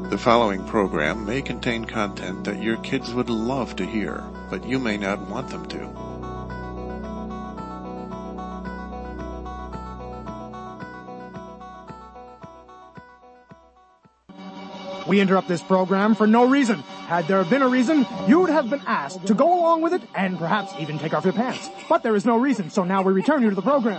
The following program may contain content that your kids would love to hear, but you may not want them to. We interrupt this program for no reason. Had there been a reason, you'd have been asked to go along with it and perhaps even take off your pants. But there is no reason, so now we return you to the program.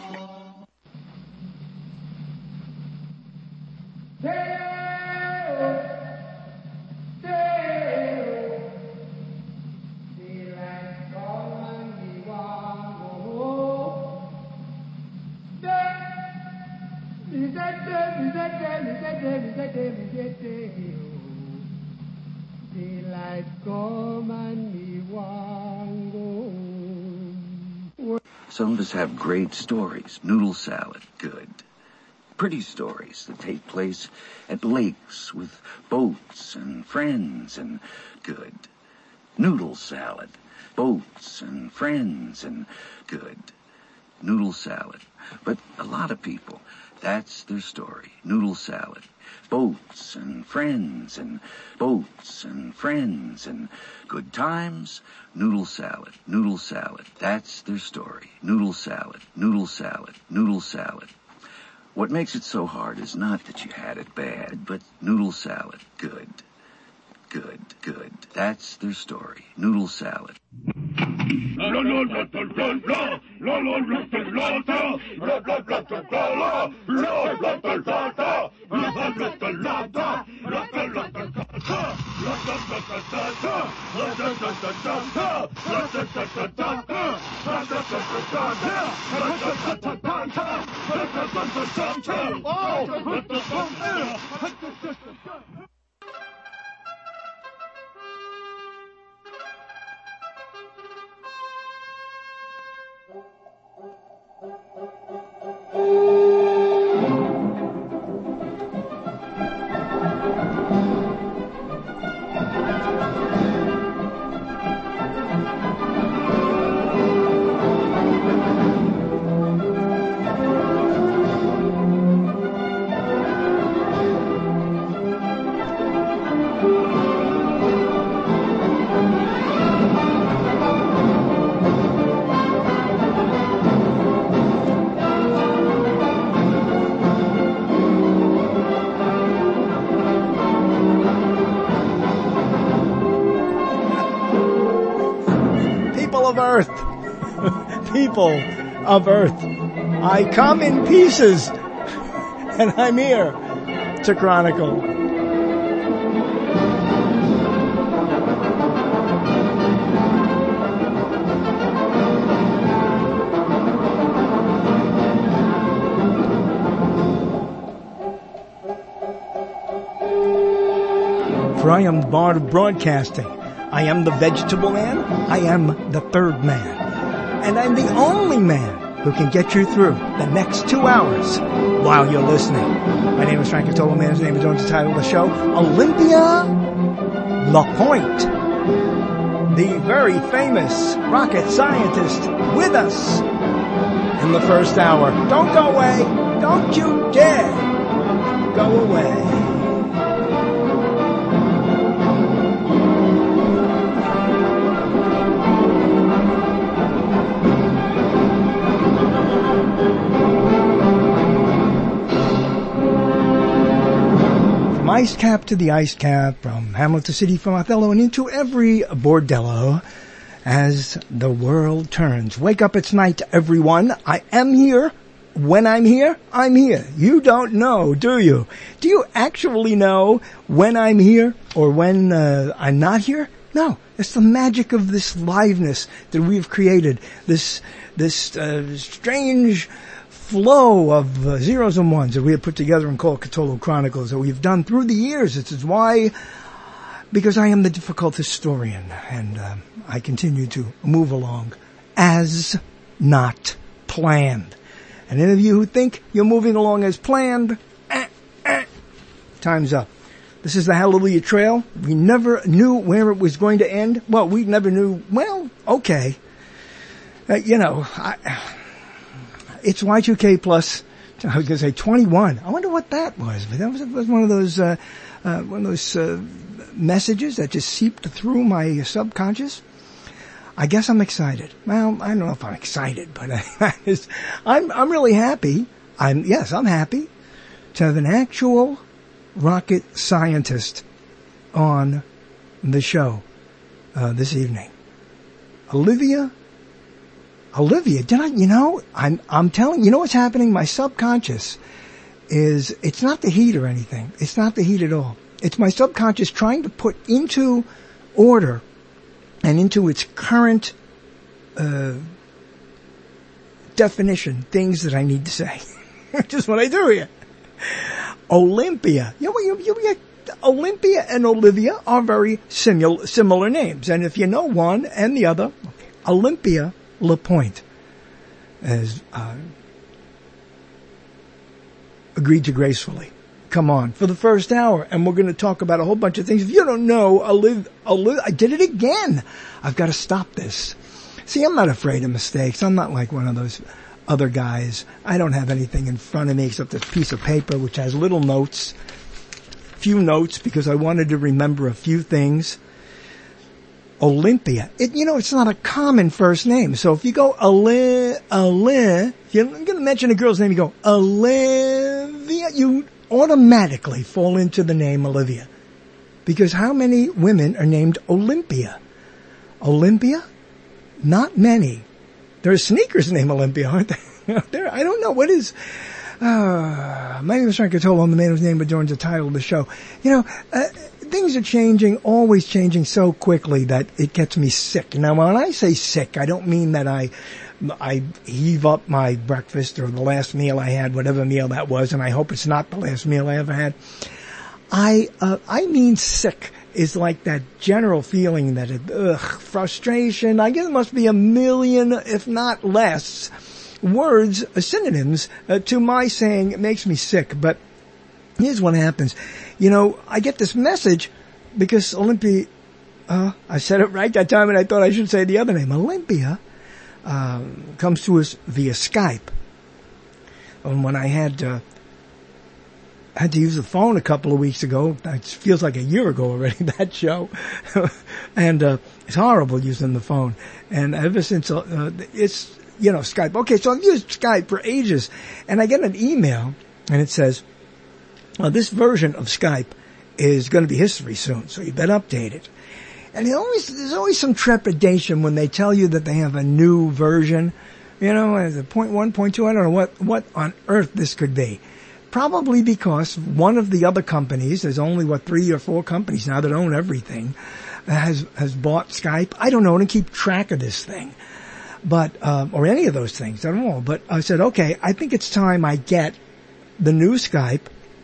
Some of us have great stories. Noodle salad, good. Pretty stories that take place at lakes with boats and friends, and good. Noodle salad, boats and friends, and good. Noodle salad. But a lot of people, that's their story. Noodle salad. Boats and friends and boats and friends and good times. Noodle salad. Noodle salad. That's their story. Noodle salad. Noodle salad. Noodle salad. What makes it so hard is not that you had it bad, but noodle salad. Good. Good. Good. That's their story. Noodle salad. People of Earth, I come in pieces, and I'm here to chronicle. For I am the bard of broadcasting. I am the vegetable man. I am the third man. And I'm the only man who can get you through the next 2 hours while you're listening. My name is Frank Catolo. Man's name is on the title of the show, Olympia LaPointe, the very famous rocket scientist, with us in the first hour. Don't go away. Don't you dare go away. Ice cap to the ice cap, from Hamlet to City, from Othello, and into every bordello as the world turns. Wake up, it's night, everyone. I am here. When I'm here, I'm here. You don't know, do you? Do you actually know when I'm here or when I'm not here? No. It's the magic of this liveness that we've created. This strange flow of zeros and ones that we have put together and called Catolo Chronicles that we've done through the years. This is why, because I am the difficult historian, and I continue to move along as not planned. And any of you who think you're moving along as planned, time's up. This is the Hallelujah Trail. We never knew where it was going to end. Well, we never knew, well, okay. It's Y2K plus, I was going to say 21. I wonder what that was. But that was one of those one of those messages that just seeped through my subconscious. I guess I'm excited. Well, I don't know if I'm excited, but I'm really happy. I'm happy to have an actual rocket scientist on the show this evening. Olivia, I'm telling you know what's happening? My subconscious it's not the heat or anything. It's not the heat at all. It's my subconscious trying to put into order and into its current definition things that I need to say. Which is what I do here. Olympia. Olympia and Olivia are very similar names. And if you know one and the other, Olympia LaPointe has agreed to gracefully come on for the first hour, and we're going to talk about a whole bunch of things. If you don't know, I did it again. I've got to stop this. See, I'm not afraid of mistakes. I'm not like one of those other guys. I don't have anything in front of me except this piece of paper which has little notes, few notes, because I wanted to remember a few things. Olympia. It's not a common first name. So if you go if you're going to mention a girl's name, you go Olivia, you automatically fall into the name Olivia. Because how many women are named Olympia? Olympia? Not many. There are sneakers named Olympia, aren't there? I don't know. What is... my name is Frank Catolo. I'm the man whose name adorns the title of the show. Things are changing, always changing so quickly that it gets me sick. Now, when I say sick, I don't mean that I heave up my breakfast or the last meal I had, whatever meal that was, and I hope it's not the last meal I ever had. I mean sick is like that general feeling that frustration. I guess it must be a million, if not less, words, synonyms to my saying it makes me sick. But here's what happens. I get this message because Olympia, I said it right that time and I thought I should say the other name. Olympia comes to us via Skype. And when I had to use the phone a couple of weeks ago, it feels like a year ago already, that show. And it's horrible using the phone. And ever since it's, Skype. Okay, so I've used Skype for ages. And I get an email and it says, this version of Skype is going to be history soon, so you better update it. And there's always some trepidation when they tell you that they have a new version. As a 0.1, 0.2, I don't know what on earth this could be. Probably because one of the other companies, there's only 3 or 4 companies now that own everything, has bought Skype. I don't know, to keep track of this thing. But, or any of those things, I don't know. But I said, okay, I think it's time I get the new Skype.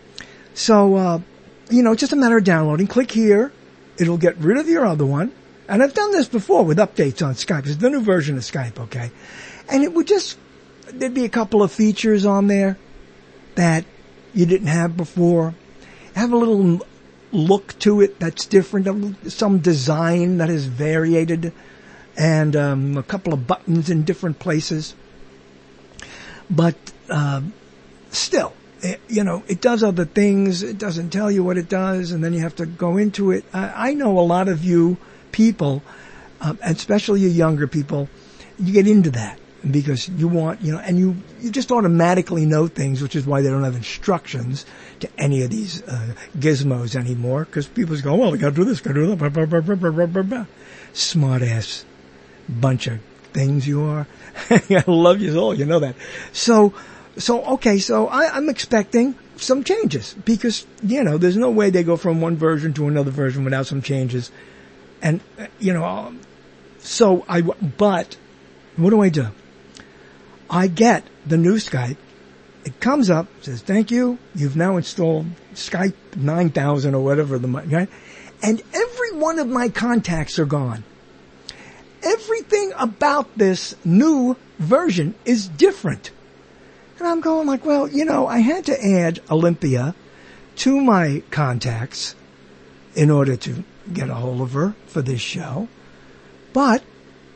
So, it's just a matter of downloading. Click here. It'll get rid of your other one. And I've done this before with updates on Skype. It's the new version of Skype, okay? And there'd be a couple of features on there that you didn't have before. Have a little look to it that's different. Some design that is variated. And, a couple of buttons in different places. But, still. It does other things. It doesn't tell you what it does, and then you have to go into it. I know a lot of you people, especially you younger people, you get into that because you want, and you just automatically know things, which is why they don't have instructions to any of these gizmos anymore, because people just go, well, I got to do this, got to do that. Smart ass bunch of things you are. I love you all, you know that. So I'm expecting some changes because, there's no way they go from one version to another version without some changes. And, but what do? I get the new Skype. It comes up, says, thank you. You've now installed Skype 9000 or whatever right? And every one of my contacts are gone. Everything about this new version is different. And I'm going like, well, I had to add Olympia to my contacts in order to get a hold of her for this show. But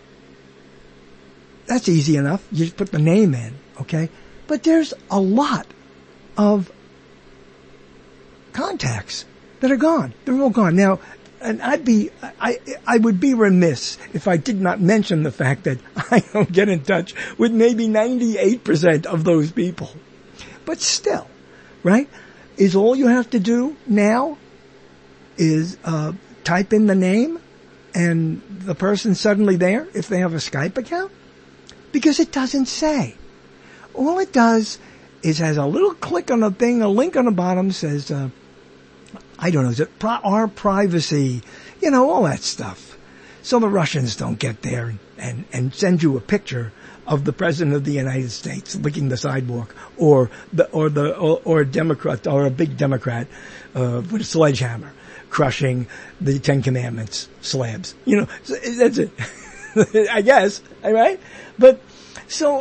that's easy enough. You just put the name in, okay? But there's a lot of contacts that are gone. They're all gone. Now, and I would be remiss if I did not mention the fact that I don't get in touch with maybe 98% of those people. But still, right? Is all you have to do now is type in the name and the person's suddenly there if they have a Skype account? Because it doesn't say. All it does is has a little click on the thing, a link on the bottom says, I don't know, is it our privacy, all that stuff. So the Russians don't get there and send you a picture of the President of the United States licking the sidewalk or a Democrat or a big Democrat with a sledgehammer crushing the Ten Commandments slabs. So that's it. I guess, all right? But so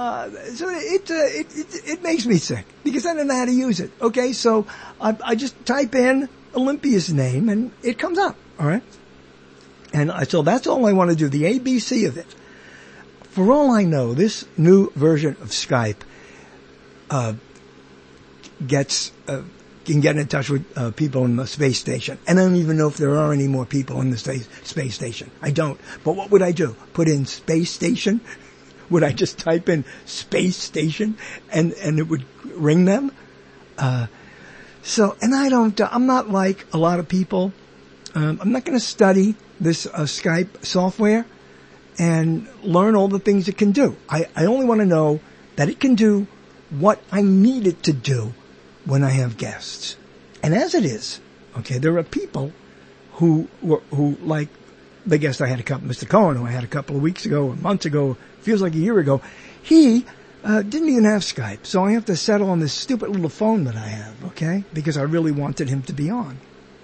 it makes me sick because I don't know how to use it. Okay, so I just type in Olympia's name and it comes up. All right, and so that's all I want to do. The ABC of it. For all I know, this new version of Skype can get in touch with people in the space station. And I don't even know if there are any more people in the space station. I don't. But what would I do? Put in space station? Would I just type in space station and it would ring them? And I'm not like a lot of people. I'm not going to study this Skype software and learn all the things it can do. I only want to know that it can do what I need it to do when I have guests. And as it is, okay, there are people who like the guest I had Mr. Cohen, who I had a couple of weeks ago, or months ago, feels like a year ago. He didn't even have Skype, so I have to settle on this stupid little phone that I have, okay, because I really wanted him to be on.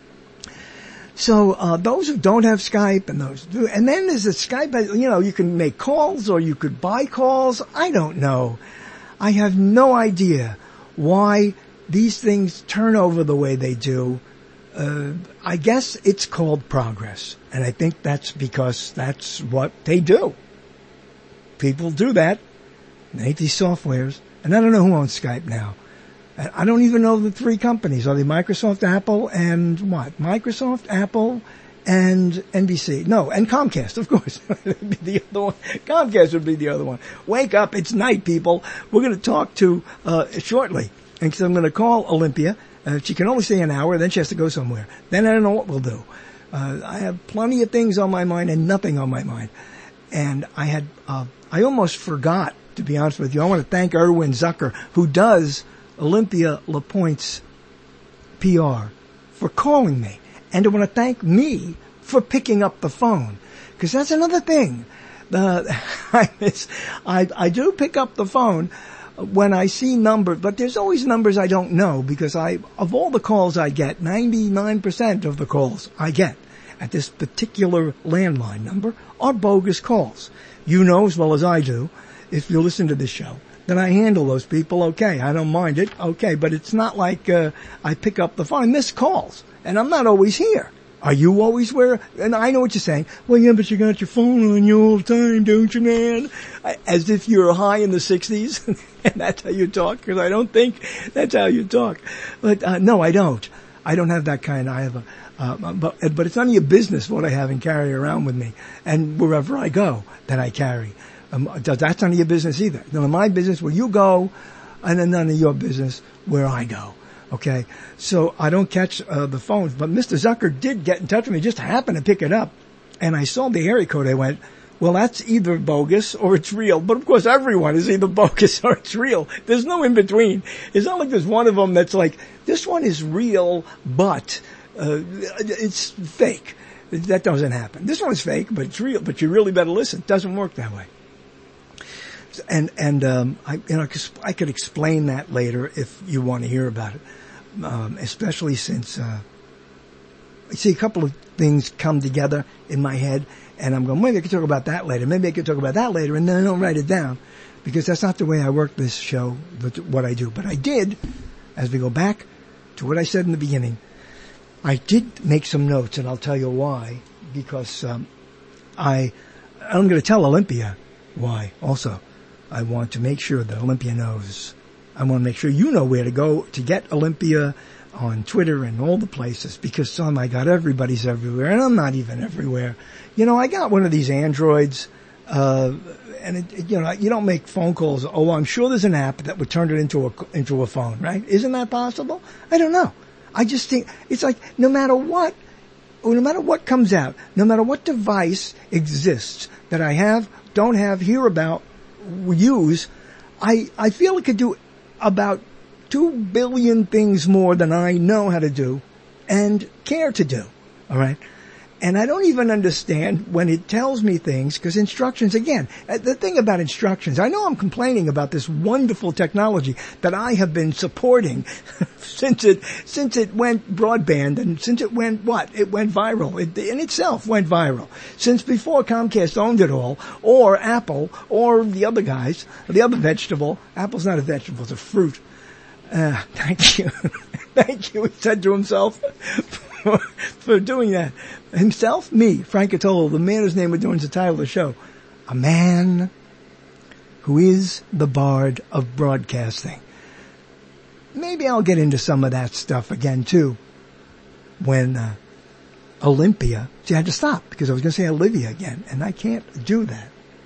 So those who don't have Skype and those do, and then there's a Skype, you can make calls or you could buy calls. I don't know. I have no idea why these things turn over the way they do. I guess it's called progress, and I think that's because that's what they do. People do that. They make these softwares, and I don't know who owns Skype now. I don't even know the three companies. Are they Microsoft, Apple, and what? Microsoft, Apple, and NBC. No, and Comcast, of course. That'd be the other one. Comcast would be the other one. Wake up, it's night, people. We're going to talk to shortly. And so I'm going to call Olympia. She can only stay an hour, then she has to go somewhere. Then I don't know what we'll do. I have plenty of things on my mind and nothing on my mind. And I almost forgot, to be honest with you. I want to thank Erwin Zucker, who does Olympia LaPointe's PR, for calling me. And I want to thank me for picking up the phone. Because that's another thing. I do pick up the phone when I see numbers, but there's always numbers I don't know, because of all the calls I get, 99% of the calls I get at this particular landline number are bogus calls. You know as well as I do, if you listen to this show, that I handle those people okay. I don't mind it, okay, but it's not like I pick up the phone. I miss calls, and I'm not always here. Are you always where? And I know what you're saying. Well, yeah, but you got your phone on you all the time, don't you, man? As if you're high in the 60s, and that's how you talk, because I don't think that's how you talk. But no, I don't. I don't have that kind. I have but it's none of your business what I have and carry around with me, and wherever I go that I carry. That's none of your business either. None of my business where you go, and then none of your business where I go. Okay, so I don't catch the phones, but Mr. Zucker did get in touch with me, just happened to pick it up, and I saw the area code. I went, well, that's either bogus or it's real. But of course, everyone is either bogus or it's real. There's no in between. It's not like there's one of them that's like, this one is real, but it's fake. That doesn't happen. This one's fake, but it's real. But you really better listen. It doesn't work that way. And I could explain that later if you want to hear about it. Especially since, I see a couple of things come together in my head, and I'm going, maybe I could talk about that later. Maybe I could talk about that later, and then I don't write it down, because that's not the way I work this show, what I do. But I did, as we go back to what I said in the beginning, I did make some notes, and I'll tell you why, because, I'm going to tell Olympia why also. I want to make sure that Olympia knows. I want to make sure you know where to go to get Olympia on Twitter and all the places because, oh my God, everybody's everywhere and I'm not even everywhere. You know, I got one of these Androids, and you know, you don't make phone calls. Oh, I'm sure there's an app that would turn it into a phone, right? Isn't that possible? I don't know. I just think it's like no matter what comes out, no matter what device exists that I have, don't have, hear about, use, I feel it could do about 2 billion things more than I know how to do and care to do. All right. And I don't even understand when it tells me things, because instructions, again, the thing about instructions, I know I'm complaining about this wonderful technology that I have been supporting since it went broadband and since it went It went viral. It in itself went viral. Since before Comcast owned it all, or Apple, or the other guys, the other vegetable. Apple's not a vegetable, it's a fruit. Thank you. Thank you, he said to himself. For doing that. Himself, me, Frank Catolo, the man whose name adorns the title of the show. A man who is the bard of broadcasting. Maybe I'll get into some of that stuff again too. When Olympia, see I had to stop because I was going to say Olivia again, and I can't do that.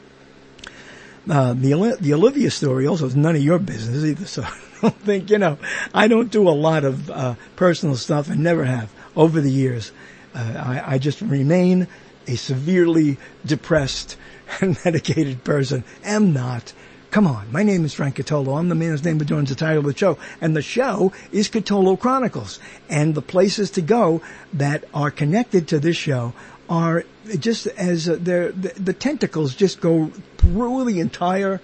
The Olivia story also is none of your business either, so I don't think, I don't do a lot of personal stuff and never have. Over the years, I just remain a severely depressed and medicated person. Am not. Come on. My name is Frank Catolo. I'm the man whose name adorns the title of the show. And the show is Catolo Chronicles. And the places to go that are connected to this show are just as the tentacles just go through the entire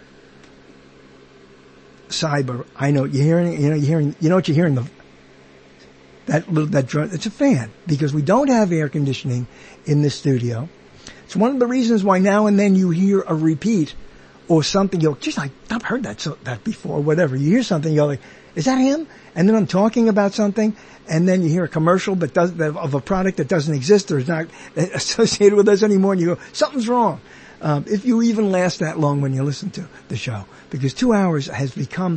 cyber. I know you're hearing, you know what you're hearing, that drum, it's a fan, because we don't have air conditioning in this studio. It's one of the reasons why now and then you hear a repeat or something. You're geez, I've heard that before, whatever. You hear something, you're like, is that him? And then I'm talking about something, and then you hear a commercial of a product that doesn't exist or is not associated with us anymore, and you go, something's wrong. If you even last that long when you listen to the show, because 2 hours has become,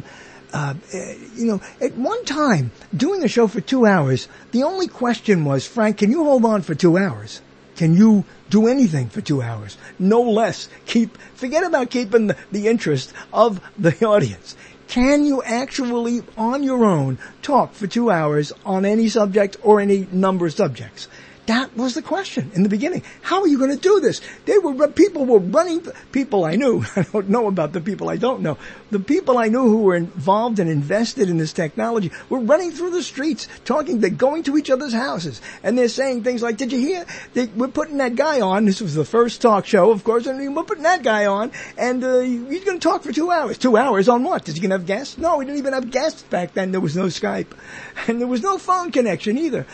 at one time, doing a show for 2 hours, the only question was, Frank, can you hold on for 2 hours? Can you do anything for 2 hours? No less. Forget about keeping the interest of the audience. Can you actually, on your own, talk for 2 hours on any subject or any number of subjects? That was the question in the beginning. How are you going to do this? People were running, people I knew. I don't know about the people I don't know. The people I knew who were involved and invested in this technology were running through the streets, they're going to each other's houses. And they're saying things like, did you hear? We're putting that guy on. This was the first talk show, of course, and we're putting that guy on. And he's going to talk for 2 hours. 2 hours on what? Is he going to have guests? No, we didn't even have guests back then. There was no Skype. And there was no phone connection either.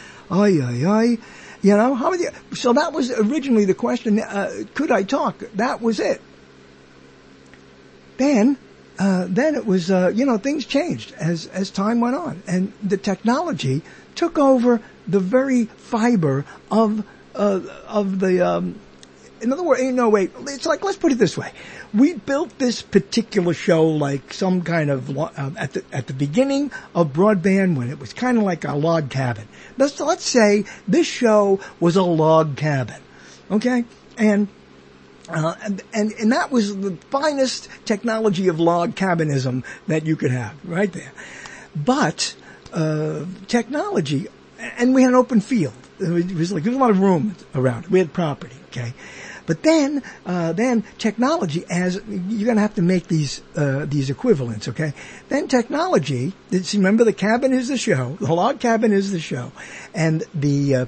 So that was originally the question, could I talk? That was it. Then it was, things changed as time went on, and the technology took over the very fiber of the, in other words, it's like, let's put it this way. We built this particular show like some kind of, at the beginning of broadband, when it was kind of like a log cabin. Let's say this show was a log cabin. Okay? And that was the finest technology of log cabinism that you could have, right there. But, technology, and we had an open field. It was like, there was a lot of room around it. We had property, okay? But then technology, as you're going to have to make these equivalents, okay? Then technology, remember the cabin is the show, the log cabin is the show, and the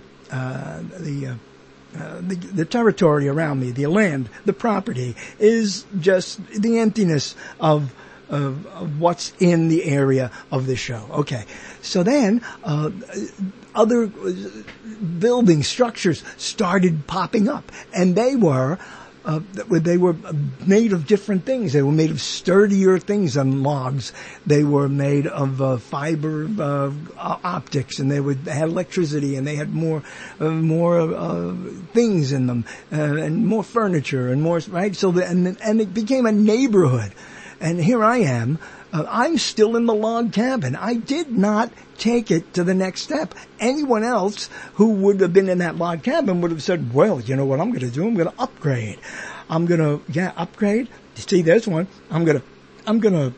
territory around me, the land, the property is just the emptiness of what's in the area of the show. Okay. So then, other building structures started popping up, and they were made of different things. They were made of sturdier things than logs. They were made of fiber optics, and they had electricity, and they had more things in them, and more furniture, and more, right? So and it became a neighborhood. And here I am, I'm still in the log cabin. I did not take it to the next step. Anyone else who would have been in that log cabin would have said, well, you know what I'm going to do? I'm going to upgrade. Upgrade. See, there's one. I'm going to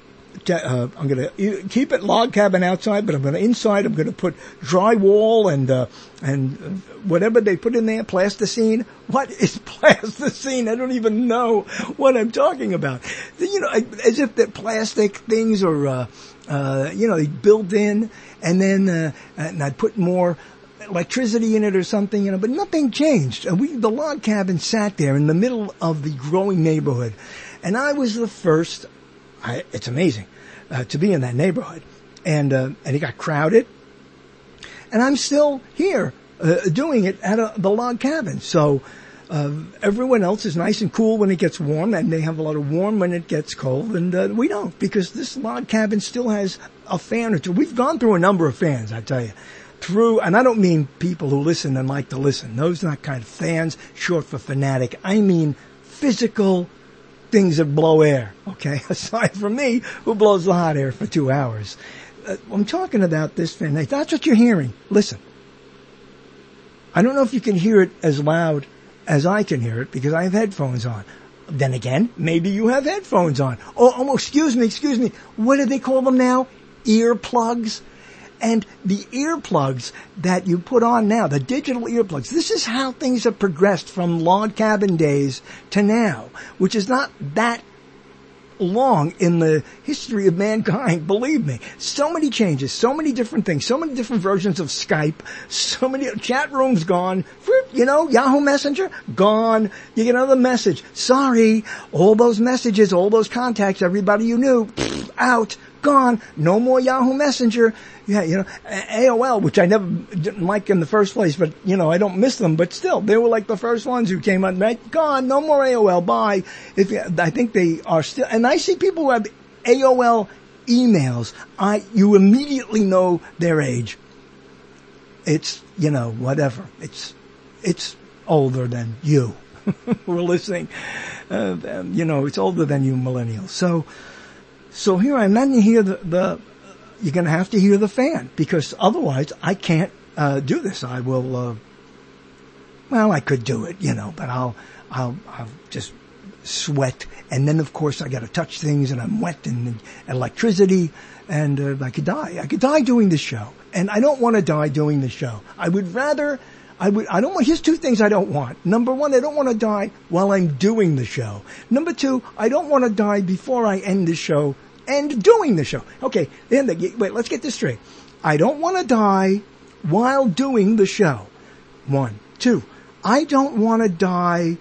keep it log cabin outside, but I'm going to put drywall and whatever they put in there, plasticine. What is plasticine? I don't even know what I'm talking about. You know, as if the plastic things are, built in, and then, and I'd put more electricity in it or something, but nothing changed. The log cabin sat there in the middle of the growing neighborhood, and I was the first. It's amazing to be in that neighborhood, and it got crowded, and I'm still here doing it at the log cabin. So everyone else is nice and cool when it gets warm, and they have a lot of warm when it gets cold, and we don't, because this log cabin still has a fan or two. We've gone through a number of fans, I tell you. And I don't mean people who listen and like to listen. Those are not kind of fans, short for fanatic. I mean physical things that blow air, okay? Aside from me, who blows the hot air for 2 hours. I'm talking about this fan. That's what you're hearing. Listen. I don't know if you can hear it as loud as I can hear it because I have headphones on. Then again, maybe you have headphones on. Oh, excuse me. What do they call them now? Earplugs? And the earplugs that you put on now, the digital earplugs, this is how things have progressed from log cabin days to now, which is not that long in the history of mankind, believe me. So many changes, so many different things, so many different versions of Skype, so many chat rooms gone, Yahoo Messenger, gone. You get another message. Sorry, all those messages, all those contacts, everybody you knew, out, gone. No more Yahoo Messenger. Yeah, AOL, which I never didn't like in the first place, but, I don't miss them, but still, they were like the first ones who came out, right? Gone, no more AOL, bye. I think they are still, and I see people who have AOL emails, you immediately know their age. It's, whatever. It's older than you who are listening. It's older than you millennials. So here I'm not going to hear you're going to have to hear the fan, because otherwise I can't do this. I will, I could do it, but I'll just sweat. And then, of course, I got to touch things, and I'm wet, and electricity, and I could die. I could die doing this show. And I don't want to die doing this show. Here's two things I don't want. Number one, I don't want to die while I'm doing the show. Number two, I don't want to die before I end the show and doing the show. Okay, wait, let's get this straight. I don't want to die while doing the show. 1. 2, I don't want to die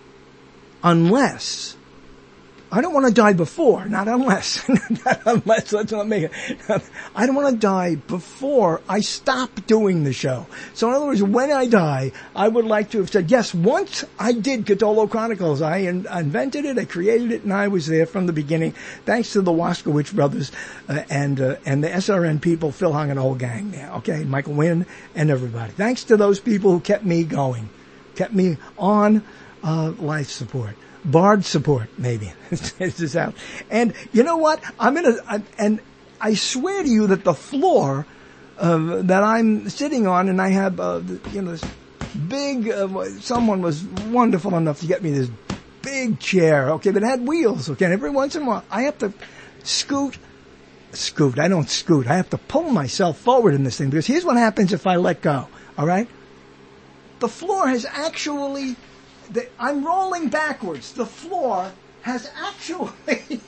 unless... I don't want to die before, not unless. Not unless, let's not make it. I don't want to die before I stop doing the show. So in other words, when I die, I would like to have said, yes, once I did Cthulhu Chronicles. I invented it, I created it, and I was there from the beginning. Thanks to the Waskowicz brothers and the SRN people, Phil Hung and the whole gang there, okay? Michael Wynn and everybody. Thanks to those people who kept me going, kept me on life support. Bard support, maybe. This is out. And you know what? And I swear to you that the floor that I'm sitting on, and I have, this big, someone was wonderful enough to get me this big chair, okay, but it had wheels, okay, and every once in a while I have to scoot. I don't scoot. I have to pull myself forward in this thing, because here's what happens if I let go, all right? The floor has actually... I'm rolling backwards. The floor has actually,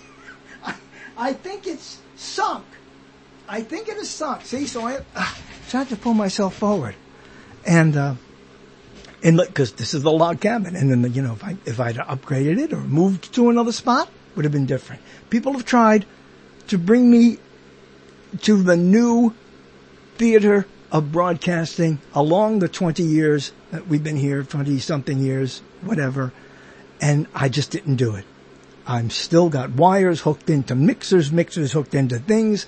I think it's sunk. I think it is sunk. See, so I have to pull myself forward. And because this is the log cabin. And then, if I'd upgraded it or moved to another spot, would have been different. People have tried to bring me to the new theater of broadcasting along the 20 years that we've been here, 20-something years, whatever, and I just didn't do it. I'm still got wires hooked into mixers hooked into things,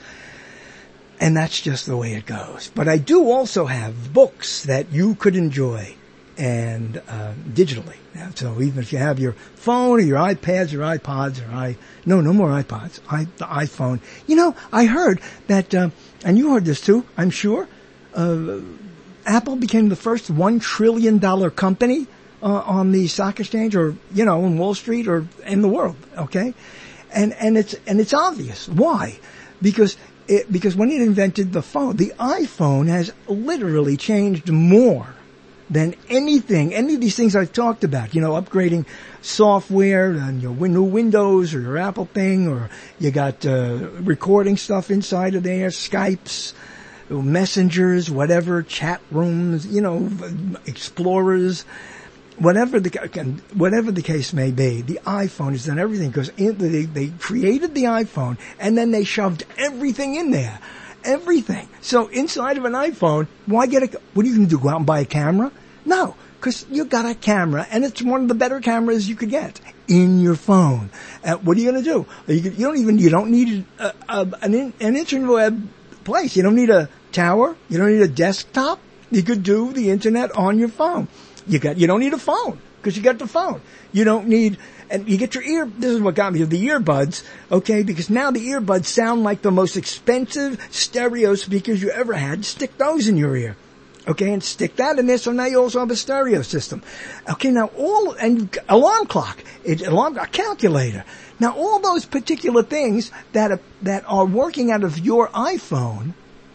and that's just the way it goes. But I do also have books that you could enjoy. and digitally. So even if you have your phone or your iPads or iPods or no more iPods, the iPhone. You know, I heard that, and you heard this too, I'm sure, Apple became the first $1 trillion company on the stock exchange, or, you know, on Wall Street or in the world, okay? And it's obvious. Why? Because when it invented the phone, the iPhone has literally changed more than any of these things I've talked about, you know, upgrading software and your new Windows or your Apple thing, or you got recording stuff inside of there, Skypes, messengers, whatever, chat rooms, you know, explorers, whatever the case may be. The iPhone has done everything, because they created the iPhone and then they shoved everything in there. Everything. So inside of an iPhone, why what are you going to do? Go out and buy a camera? No, because you got a camera, and it's one of the better cameras you could get in your phone. What are you going to do? You don't need an internet place. You don't need a tower. You don't need a desktop. You could do the internet on your phone. You don't need a phone, because you got the phone. You don't need, and you get your this is what got me, the earbuds, okay, because now the earbuds sound like the most expensive stereo speakers you ever had. Stick those in your ear, okay, and stick that in there, so now you also have a stereo system. Okay, now and alarm clock, a calculator. Now all those particular things that are working out of your iPhone,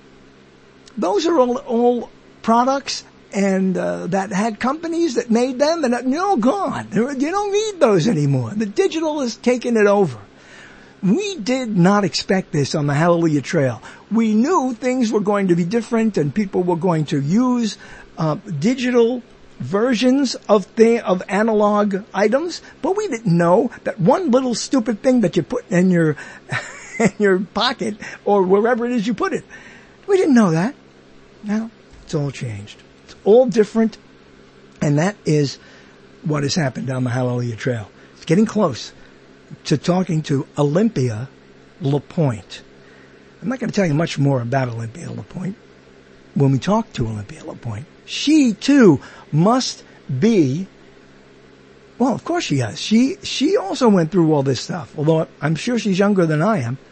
those are all products and that had companies that made them, and they're all gone. You don't need those anymore. The digital has taken it over. We did not expect this on the Hallelujah Trail. We knew things were going to be different, and people were going to use digital versions of analog items, but we didn't know that one little stupid thing that you put in your in your pocket or wherever it is you put it. We didn't know that. Now it's all changed. All different, and that is what has happened down the Hallelujah Trail. It's getting close to talking to Olympia LaPointe. I'm not going to tell you much more about Olympia LaPointe. When we talk to Olympia LaPointe, she too must be, well, of course she has. She also went through all this stuff, although I'm sure she's younger than I am.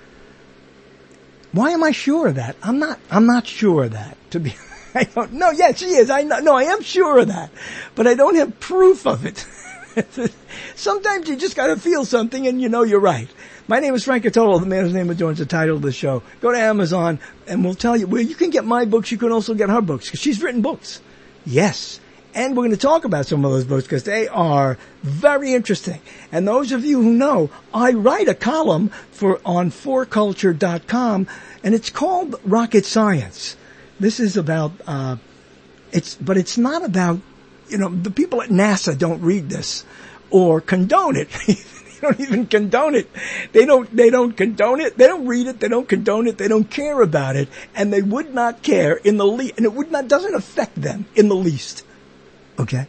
Why am I sure of that? I'm not sure of that, to be I don't know. Yeah, she is. I know. No, I am sure of that, but I don't have proof of it. Sometimes you just got to feel something, and you know you're right. My name is Frank Catolo, the man whose name adorns the title of the show. Go to Amazon, and we'll tell you where you can get my books. You can also get her books, because she's written books. Yes. And we're going to talk about some of those books, because they are very interesting. And those of you who know, I write a column on 4culture.com, and it's called Rocket Science. This is about, but it's not about, you know, the people at NASA don't read this or condone it. They don't even condone it. They don't condone it. They don't read it. They don't condone it. They don't care about it. And they would not care in the least, and it doesn't affect them in the least. Okay?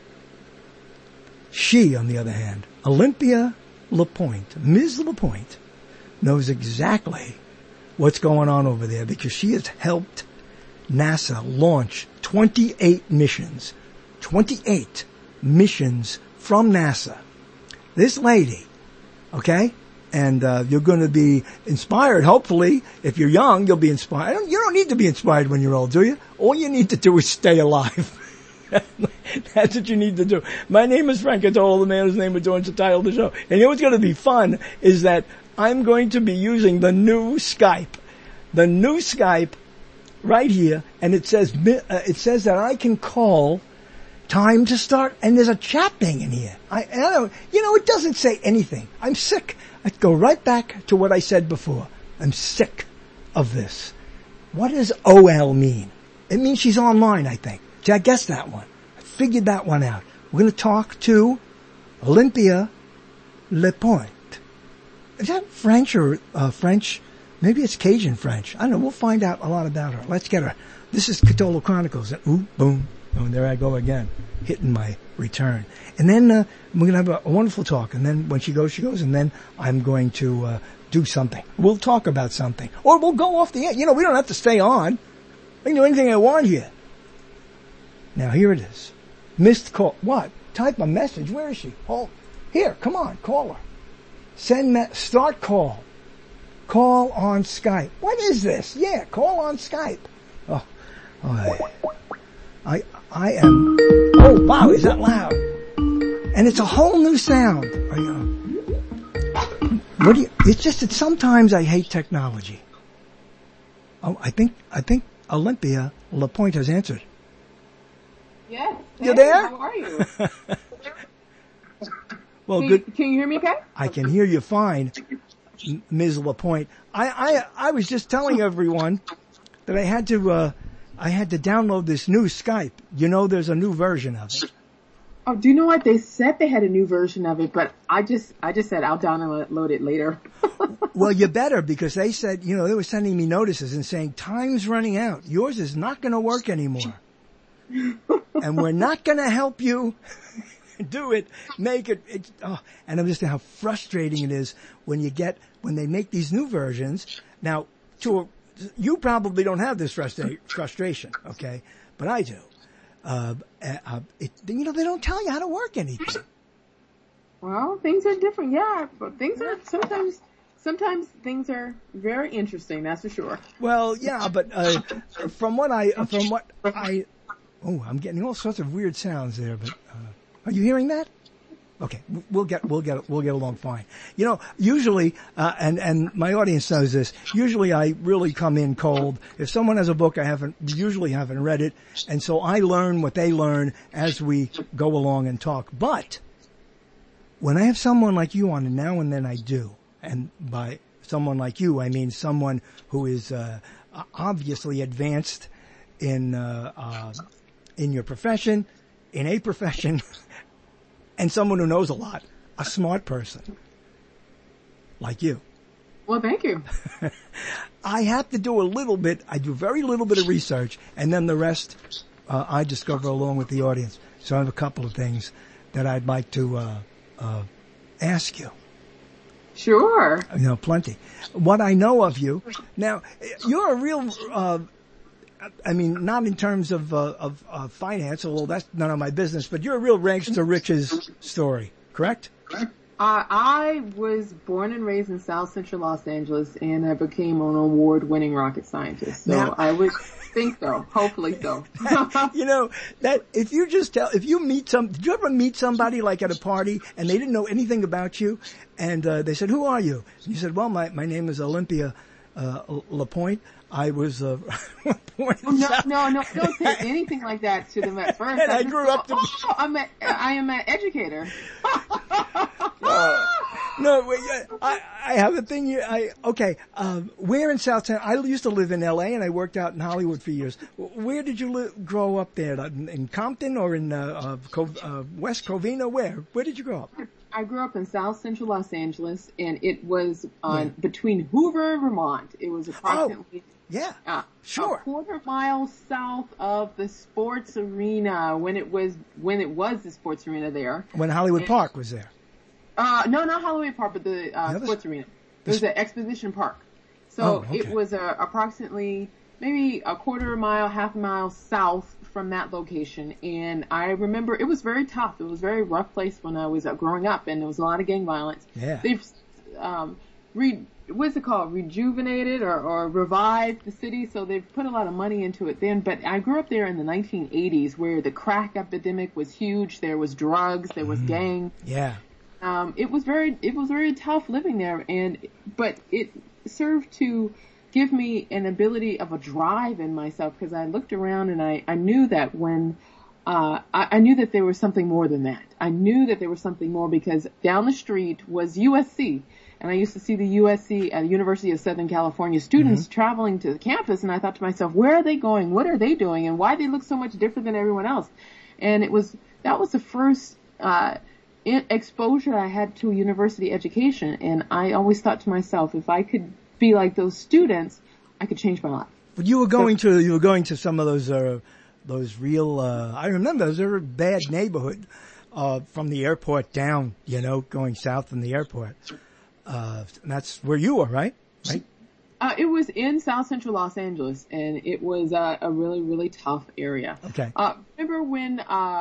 She, on the other hand, Olympia LaPointe, Ms. LaPointe, knows exactly what's going on over there, because she has helped NASA launch 28 missions. 28 missions from NASA. This lady, okay? And you're going to be inspired, hopefully. If you're young, you'll be inspired. You don't need to be inspired when you're old, do you? All you need to do is stay alive. That's what you need to do. My name is Frank Catolo, the man whose name adorns the title of the show. And you know what's going to be fun is that I'm going to be using the new Skype. The new Skype right here, and it says that I can call time to start, and there's a chat thing in here. I don't, it doesn't say anything. I'm sick. I go right back to what I said before. I'm sick of this. What does OL mean? It means she's online, I think. See, I guessed that one. I figured that one out. We're going to talk to Olympia LaPointe. Is that French or French? Maybe it's Cajun French. I don't know. We'll find out a lot about her. Let's get her. This is Catolo Chronicles. Ooh, boom. Oh, there I go again, hitting my return. And then we're going to have a wonderful talk. And then when she goes, she goes. And then I'm going to do something. We'll talk about something. Or we'll go off the air. We don't have to stay on. I can do anything I want here. Now, here it is. Missed call. What? Type a message. Where is she? Oh, here. Come on. Call her. Start call. Call on Skype. What is this? Yeah, call on Skype. Oh, I am. Oh, wow, is that loud? And it's a whole new sound. It's just that sometimes I hate technology. Oh, I think Olympia Lapointe has answered. Yes. You there? How are you? Well, Can you hear me okay? I can hear you fine, Ms. Lapointe. I was just telling everyone that I had to download this new Skype. You know, there's a new version of it. Oh, do you know what? They said they had a new version of it, but I just said I'll download it later. Well, you better, because they said, they were sending me notices and saying, time's running out. Yours is not going to work anymore. And we're not going to help you do it, make it. And I'm just how frustrating it is when they make these new versions. Now, you probably don't have this frustration, okay? But I do. They don't tell you how to work anything. Well, things are different, yeah, but things are sometimes things are very interesting, that's for sure. Well, yeah, but I'm getting all sorts of weird sounds there, but are you hearing that? Okay, we'll get along fine. Usually, and my audience knows this, usually I really come in cold. If someone has a book, I usually haven't read it, and so I learn what they learn as we go along and talk. But when I have someone like you on, and now and then I do, and by someone like you, I mean someone who is obviously advanced in your profession, in a profession, and someone who knows a lot, a smart person, like you. Well, thank you. I have to do I do very little bit of research, and then the rest I discover along with the audience. So I have a couple of things that I'd like to ask you. Sure. Plenty. What I know of you, now, you're a real... not in terms of finance, although that's none of my business, but you're a real rags to riches story, correct? I was born and raised in South Central Los Angeles, and I became an award-winning rocket scientist. So now, I would think so. Hopefully so. That if you did you ever meet somebody like at a party and they didn't know anything about you, and they said, "Who are you?" And you said, "Well, my name is Olympia Lapointe. I was born in No, don't say anything like that to them at first. And I grew up to... I am an educator. No, wait, I have a thing here. Where in South Town? I used to live in L.A. and I worked out in Hollywood for years. Where did you grow up there? In Compton or in West Covina? Where did you grow up? I grew up in South Central Los Angeles, and it was between Hoover and Vermont. It was approximately sure. a quarter mile south of the sports arena when it was the sports arena there. When Hollywood Park was there. No, not Hollywood Park, but the sports arena. It was the Exposition Park. So it was approximately maybe a quarter mile, half a mile south from that location. And I remember it was very tough. It was a very rough place when I was growing up, and there was a lot of gang violence. Yeah. They've what's it called? Rejuvenated or revived the city, so they've put a lot of money into it then. But I grew up there in the 1980s where the crack epidemic was huge. There was drugs, there was gang. Yeah. It was very tough living there, but it served to give me an ability of a drive in myself, because I looked around and I knew that I knew that there was something more than that. I knew that there was something more because down the street was USC, and I used to see the USC at the University of Southern California students traveling to the campus, and I thought to myself, where are they going? What are they doing? And why they look so much different than everyone else? And that was the first exposure I had to a university education, and I always thought to myself, if I could be like those students, I could change my life. But you were going to some of those real. I remember those were a bad neighborhood from the airport down. Going south from the airport. That's where you were, right? Right. It was in South Central Los Angeles, and it was a really, really tough area. Okay. Remember when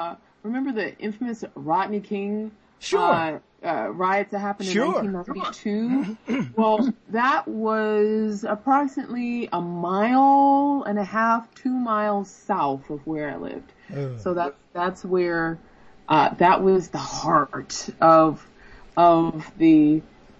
remember the infamous Rodney King Sure. riots that happened in Sure. 1992? Well, that was approximately 1.5 to 2 miles south of where I lived. So that's where that was the heart of LA.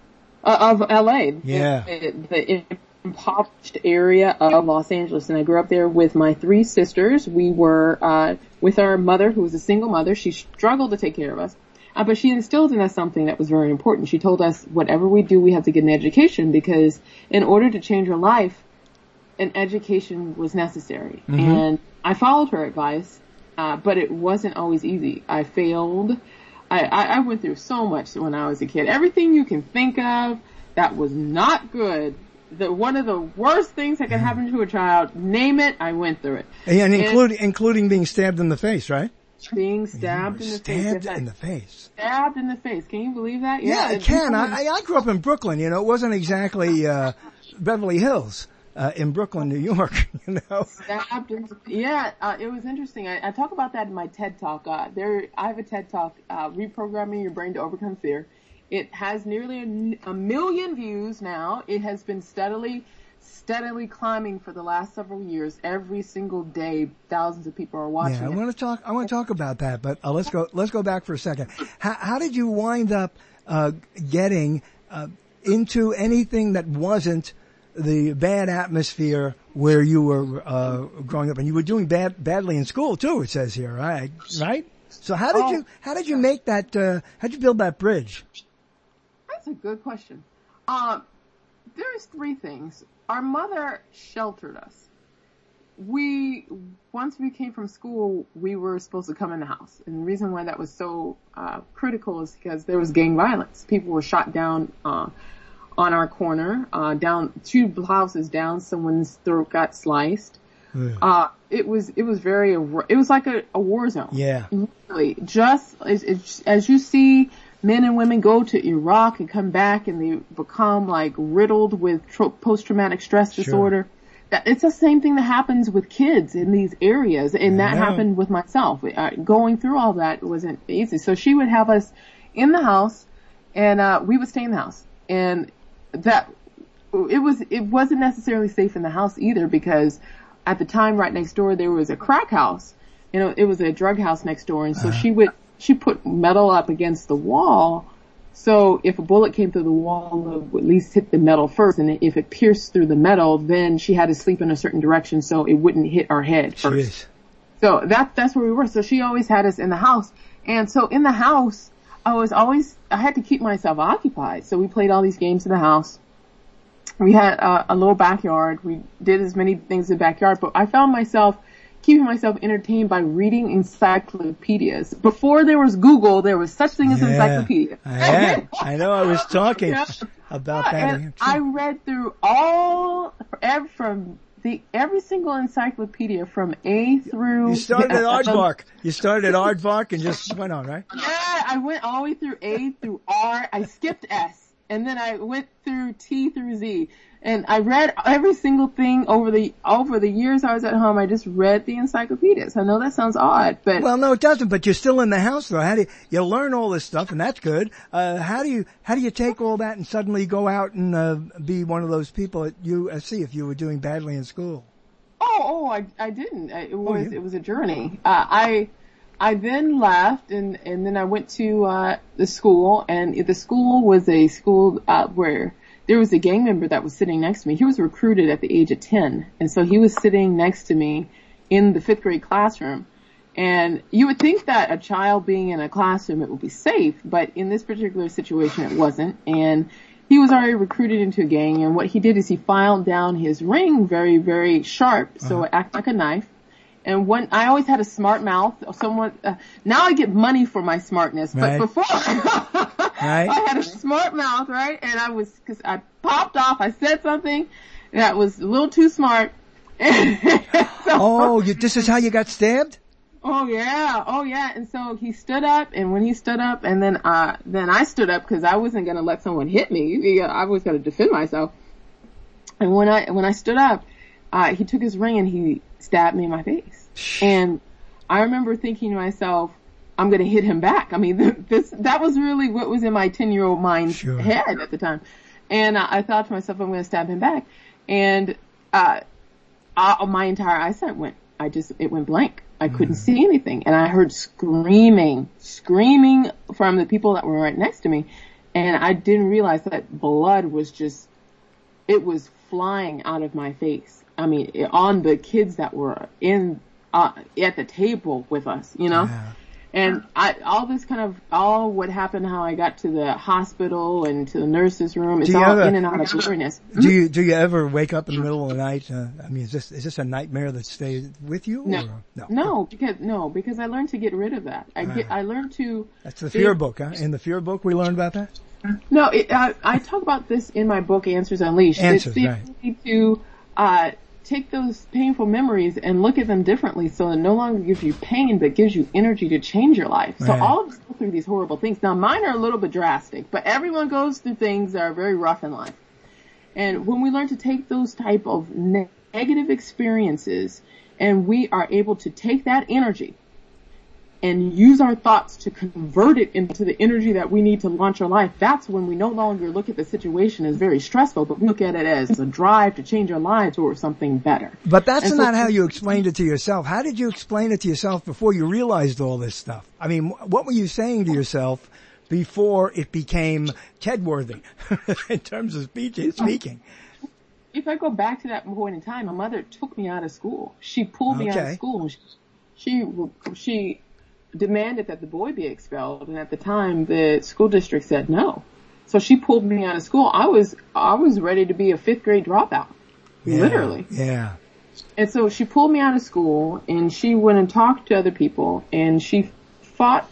Yeah. The impoverished area of Los Angeles. And I grew up there with my 3 sisters. We were with our mother, who was a single mother. She struggled to take care of us. But she instilled in us something that was very important. She told us whatever we do, we have to get an education, because in order to change your life, an education was necessary. Mm-hmm. And I followed her advice, but it wasn't always easy. I failed. I went through so much when I was a kid. Everything you can think of that was not good. One of the worst things that can happen to a child, name it, I went through it. And including being stabbed in the face, right? Being stabbed in the face. Stabbed in the face. Stabbed in the face. Can you believe that? Yeah, I can. I grew up in Brooklyn. You know, it wasn't exactly Beverly Hills in Brooklyn, New York. You know. Stabbed in the, it was interesting. I talk about that in my TED Talk. I have a TED Talk, Reprogramming Your Brain to Overcome Fear. It has nearly a million views now. It has been steadily climbing for the last several years. Every single day, thousands of people are watching. Yeah, I want to talk about that, but let's go back for a second. How did you wind up getting into anything that wasn't the bad atmosphere where you were growing up, and you were doing badly in school too? It says here, right? So how did you make that? How'd you build that bridge? That's a good question. There's 3 things. Our mother sheltered us. Once we came from school, we were supposed to come in the house. And the reason why that was so critical is because there was gang violence. People were shot down on our corner, down 2 houses down. Someone's throat got sliced. Yeah. It was like a war zone. Yeah. Really, just as you see men and women go to Iraq and come back and they become like riddled with post-traumatic stress disorder. It's the same thing that happens with kids in these areas. And that happened with myself. Going through all that wasn't easy. So she would have us in the house and, we would stay in the house. And it wasn't necessarily safe in the house either, because at the time right next door there was a crack house. You know, it was a drug house next door. And so she put metal up against the wall, so if a bullet came through the wall, it would at least hit the metal first, and if it pierced through the metal, then she had to sleep in a certain direction so it wouldn't hit our head first. Jeez. So that's where we were. So she always had us in the house, and so in the house, I had to keep myself occupied. So we played all these games in the house. We had a little backyard. We did as many things in the backyard, but I found myself keeping myself entertained by reading encyclopedias. Before there was Google, there was such thing as an encyclopedia. I know. I was talking about that. And I read through every single encyclopedia from A through. You started at Aardvark. You started at Aardvark and just went on, right? Yeah, I went all the way through A through R. I skipped S, and then I went through T through Z. And I read every single thing over the years I was at home. I just read the encyclopedias. I know that sounds odd, but. Well, no, it doesn't, but you're still in the house though. How do you learn all this stuff, and that's good. How do you take all that and suddenly go out and, be one of those people at USC if you were doing badly in school? I didn't. It was a journey. I then left and then I went to, the school, and the school was a school, where there was a gang member that was sitting next to me. He was recruited at the age of 10. And so he was sitting next to me in the 5th grade classroom. And you would think that a child being in a classroom, it would be safe. But in this particular situation, it wasn't. And he was already recruited into a gang. And what he did is he filed down his ring very, very sharp. So it acted like a knife. And I always had a smart mouth. Now I get money for my smartness. But before, I had a smart mouth, right? And cause I popped off. I said something that was a little too smart. This is how you got stabbed? Oh yeah. And so he stood up, and when he stood up, and then I stood up because I wasn't going to let someone hit me. I was going to defend myself. And when I stood up, he took his ring and he stabbed me in my face. And I remember thinking to myself, I'm going to hit him back. I mean, that was really what was in my 10-year-old mind's head at the time. And I thought to myself, I'm going to stab him back. And, my entire eyesight it went blank. I couldn't see anything. And I heard screaming from the people that were right next to me. And I didn't realize that blood was it was flying out of my face. I mean, on the kids that were at the table with us, you know? Yeah. And all what happened, how I got to the hospital and to the nurse's room, it's all in and out of blurriness. Do you ever wake up in the middle of the night? I mean, is this a nightmare that stays with you? No, because I learned to get rid of that. I learned to. That's the fear book, huh? In the fear book, we learned about that? No, I talk about this in my book, Answers Unleashed. It's the ability to, take those painful memories and look at them differently so it no longer gives you pain but gives you energy to change your life. So all of us go through these horrible things. Now mine are a little bit drastic, but everyone goes through things that are very rough in life. And when we learn to take those type of negative experiences and we are able to take that energy and use our thoughts to convert it into the energy that we need to launch our life, that's when we no longer look at the situation as very stressful, but we look at it as a drive to change our lives or something better. But that's not how you explained it to yourself. How did you explain it to yourself before you realized all this stuff? I mean, what were you saying to yourself before it became Ted-worthy in terms of speaking? If I go back to that point in time, my mother took me out of school. She pulled me out of school. She demanded that the boy be expelled, and at the time the school district said no. So she pulled me out of school. I was ready to be a 5th grade dropout. Literally. Yeah. And so she pulled me out of school and she went and talked to other people and she fought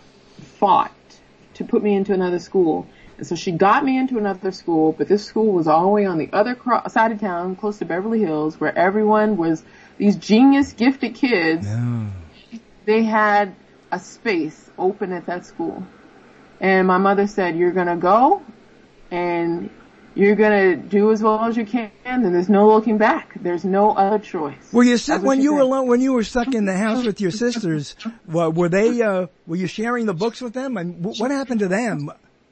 to put me into another school. And so she got me into another school, but this school was all the way on the other side of town, close to Beverly Hills, where everyone was these genius gifted kids. Yeah. They had a space open at that school. And my mother said, you're going to go and you're going to do as well as you can, and there's no looking back. There's no other choice. Were you when you were stuck in the house with your sisters, were you sharing the books with them? And what happened to them?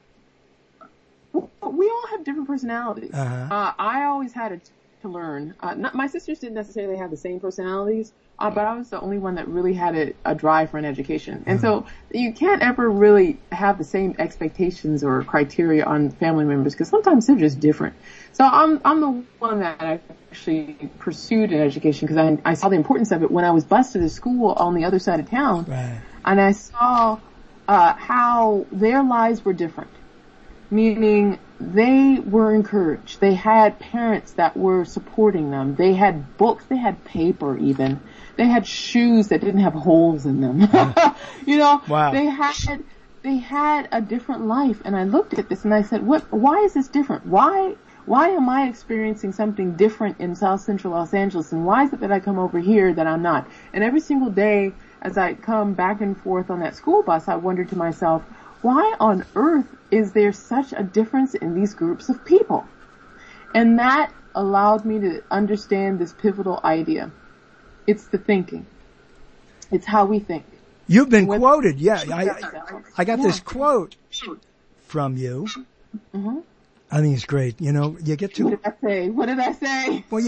We all have different personalities. I always had to learn. My sisters didn't necessarily have the same personalities, but I was the only one that really had a drive for an education. And so you can't ever really have the same expectations or criteria on family members because sometimes they're just different. So I'm the one that actually pursued an education because I saw the importance of it when I was bused to school on the other side of town. Right. And I saw how their lives were different. Meaning they were encouraged. They had parents that were supporting them. They had books. They had paper even. They had shoes that didn't have holes in them. You know, wow. They had a different life. And I looked at this and I said, why is this different? Why am I experiencing something different in South Central Los Angeles? And why is it that I come over here that I'm not? And every single day as I come back and forth on that school bus, I wondered to myself, why on earth is there such a difference in these groups of people? And that allowed me to understand this pivotal idea. It's the thinking. It's how we think. You've been quoted. Yeah, I got this quote from you. Mm-hmm. I think it's great. You know, you get to... What did I say? Well,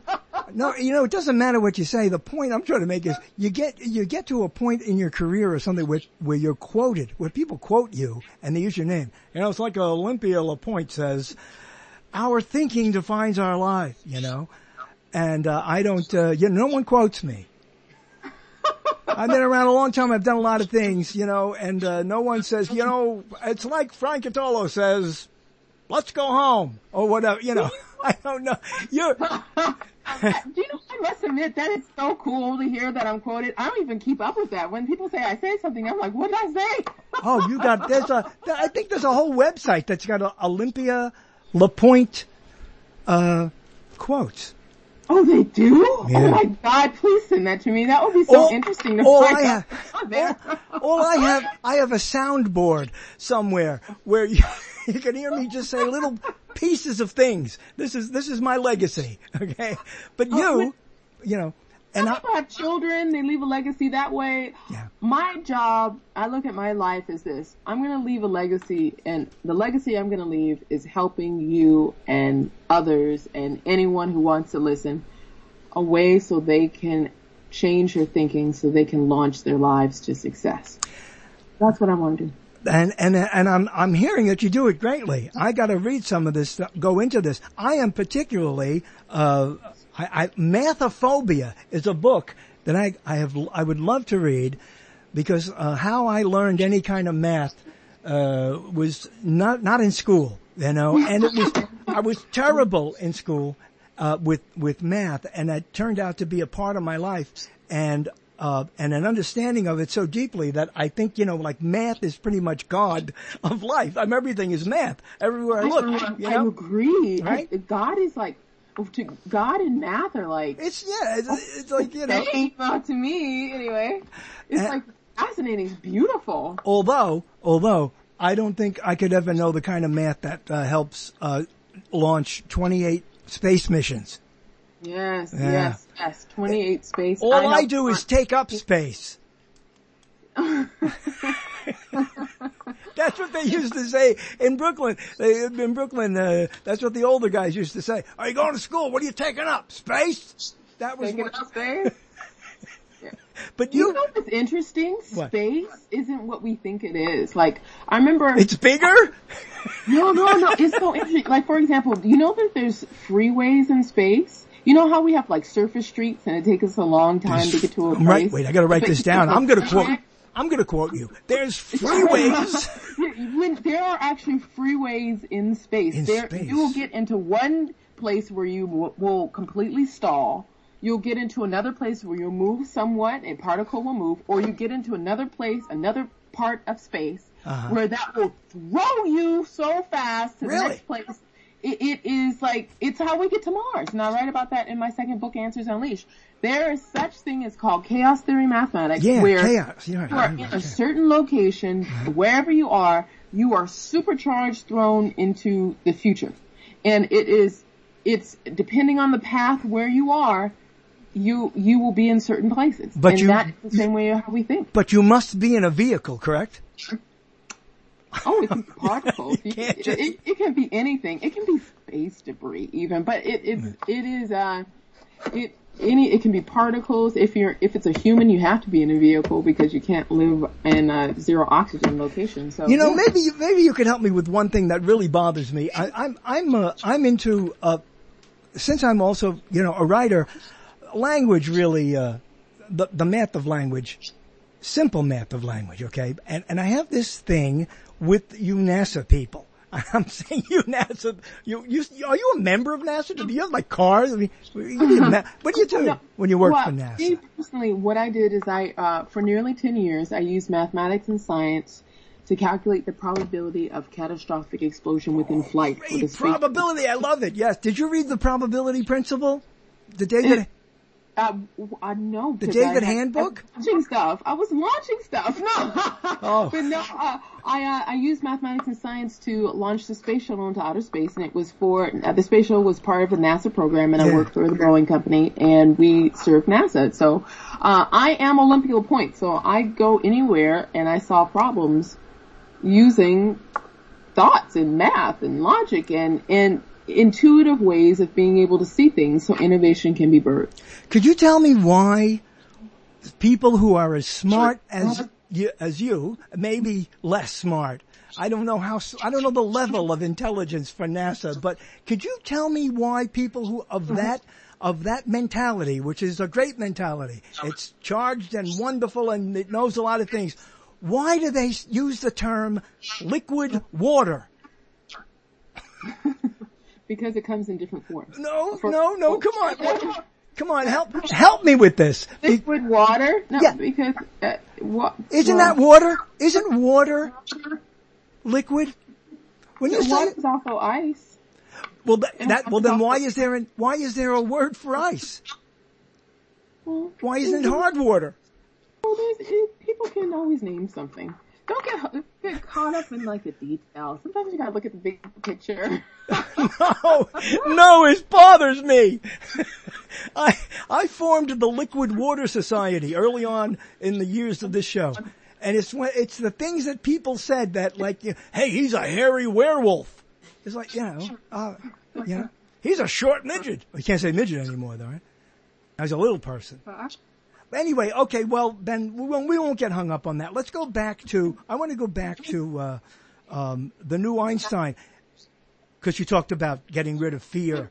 it doesn't matter what you say. The point I'm trying to make is you get to a point in your career or something where you're quoted, where people quote you and they use your name. You know, it's like Olympia LaPointe says, our thinking defines our life, you know. And I don't, no one quotes me. I've been around a long time. I've done a lot of things, you know, and no one says, you know, it's like Frank Catolo says, let's go home or whatever, you know. I don't know. Do you know, I must admit that is so cool to hear that I'm quoted. I don't even keep up with that. When people say I say something, I'm like, what did I say? Oh, I think there's a whole website that's got Olympia LaPointe, quotes. Oh, they do? Yeah. Oh my God, please send that to me. That would be so interesting to find out. I have a soundboard somewhere where you can hear me just say little pieces of things. This is my legacy, okay? But you know, Some people have children, they leave a legacy that way. Yeah. My job, I look at my life as this. I'm going to leave a legacy, and the legacy I'm going to leave is helping you and others and anyone who wants to listen a way so they can change their thinking, so they can launch their lives to success. That's what I want to do. And I'm hearing that you do it greatly. I got to read some of this stuff, go into this. I am particularly, Mathophobia is a book that I would love to read, because, how I learned any kind of math, was not in school, and I was terrible in school, with math, and it turned out to be a part of my life, and an understanding of it so deeply that I think, like math is pretty much God of life. Everything is math everywhere I look. I agree. Right? God is like, God and math are like. It's like, Well, to me, anyway. It's like fascinating. It's beautiful. Although I don't think I could ever know the kind of math that helps launch 28 space missions. Yes. 28 space. All I do is take up space. That's what they used to say in Brooklyn. That's what the older guys used to say. Are you going to school? What are you taking up? Space? That was taking up space? Yeah. But you know what's interesting? What? Space isn't what we think it is. Like, I remember... It's bigger? No. It's so interesting. Like, for example, you know that there's freeways in space? You know how we have like surface streets and it takes us a long time to get to a place? Right, wait, I gotta write this down. I'm gonna quote you. There's freeways. There are actually freeways in space. You will get into one place where you will completely stall. You'll get into another place where you'll move somewhat, a particle will move, or you get into another place, another part of space, where that will throw you so fast to the next place. It is like, it's how we get to Mars. And I write about that in my second book, Answers Unleashed. There is such thing as called chaos theory mathematics, where chaos. you are in a certain location, wherever you are supercharged, thrown into the future. And it's depending on the path where you are, you will be in certain places. That's the same way how we think. But you must be in a vehicle, correct? Oh, it can be particles. It can be anything. It can be space debris even, but it can be particles. If it's a human, you have to be in a vehicle because you can't live in a zero oxygen location. So maybe you could help me with one thing that really bothers me. I'm into since I'm also a writer, language really the math of language, simple math of language. Okay, and I have this thing with you NASA people. I'm saying you NASA. Are you a member of NASA? Do you have like cars? What do you do when you work for NASA? Me personally, what I did is for nearly 10 years, I used mathematics and science to calculate the probability of catastrophic explosion within flight. Great probability, I love it. Yes. Did you read the probability principle? The David? No. The David Handbook? I was watching stuff. No. But no, I used mathematics and science to launch the space shuttle into outer space, and it was the space shuttle was part of a NASA program, and I worked for the Boeing company, and we served NASA. So, I am Olympical point, so I go anywhere and I solve problems using thoughts and math and logic and intuitive ways of being able to see things so innovation can be birthed. Could you tell me why people who are as smart as you, maybe less smart, I don't know the level of intelligence for NASA, but could you tell me why people who of that mentality, which is a great mentality, it's charged and wonderful and it knows a lot of things, why do they use the term liquid water? Because it comes in different forms. No, come on. Come on, help me with this. Liquid water? No, because, Isn't that water? Isn't water liquid? When you say water is also ice. Well, then why is there a word for ice? Why isn't it hard water? Well, people can always name something. Don't get caught up in like the details. Sometimes you gotta look at the big picture. No, it bothers me. I formed the Liquid Water Society early on in the years of this show. And it's the things that people said that like, hey, he's a hairy werewolf. It's like, he's a short midget. You can't say midget anymore though, right? As a little person. Anyway, okay, well, then we won't get hung up on that. Let's go back to, I want to go back to the new Einstein, because you talked about getting rid of fear.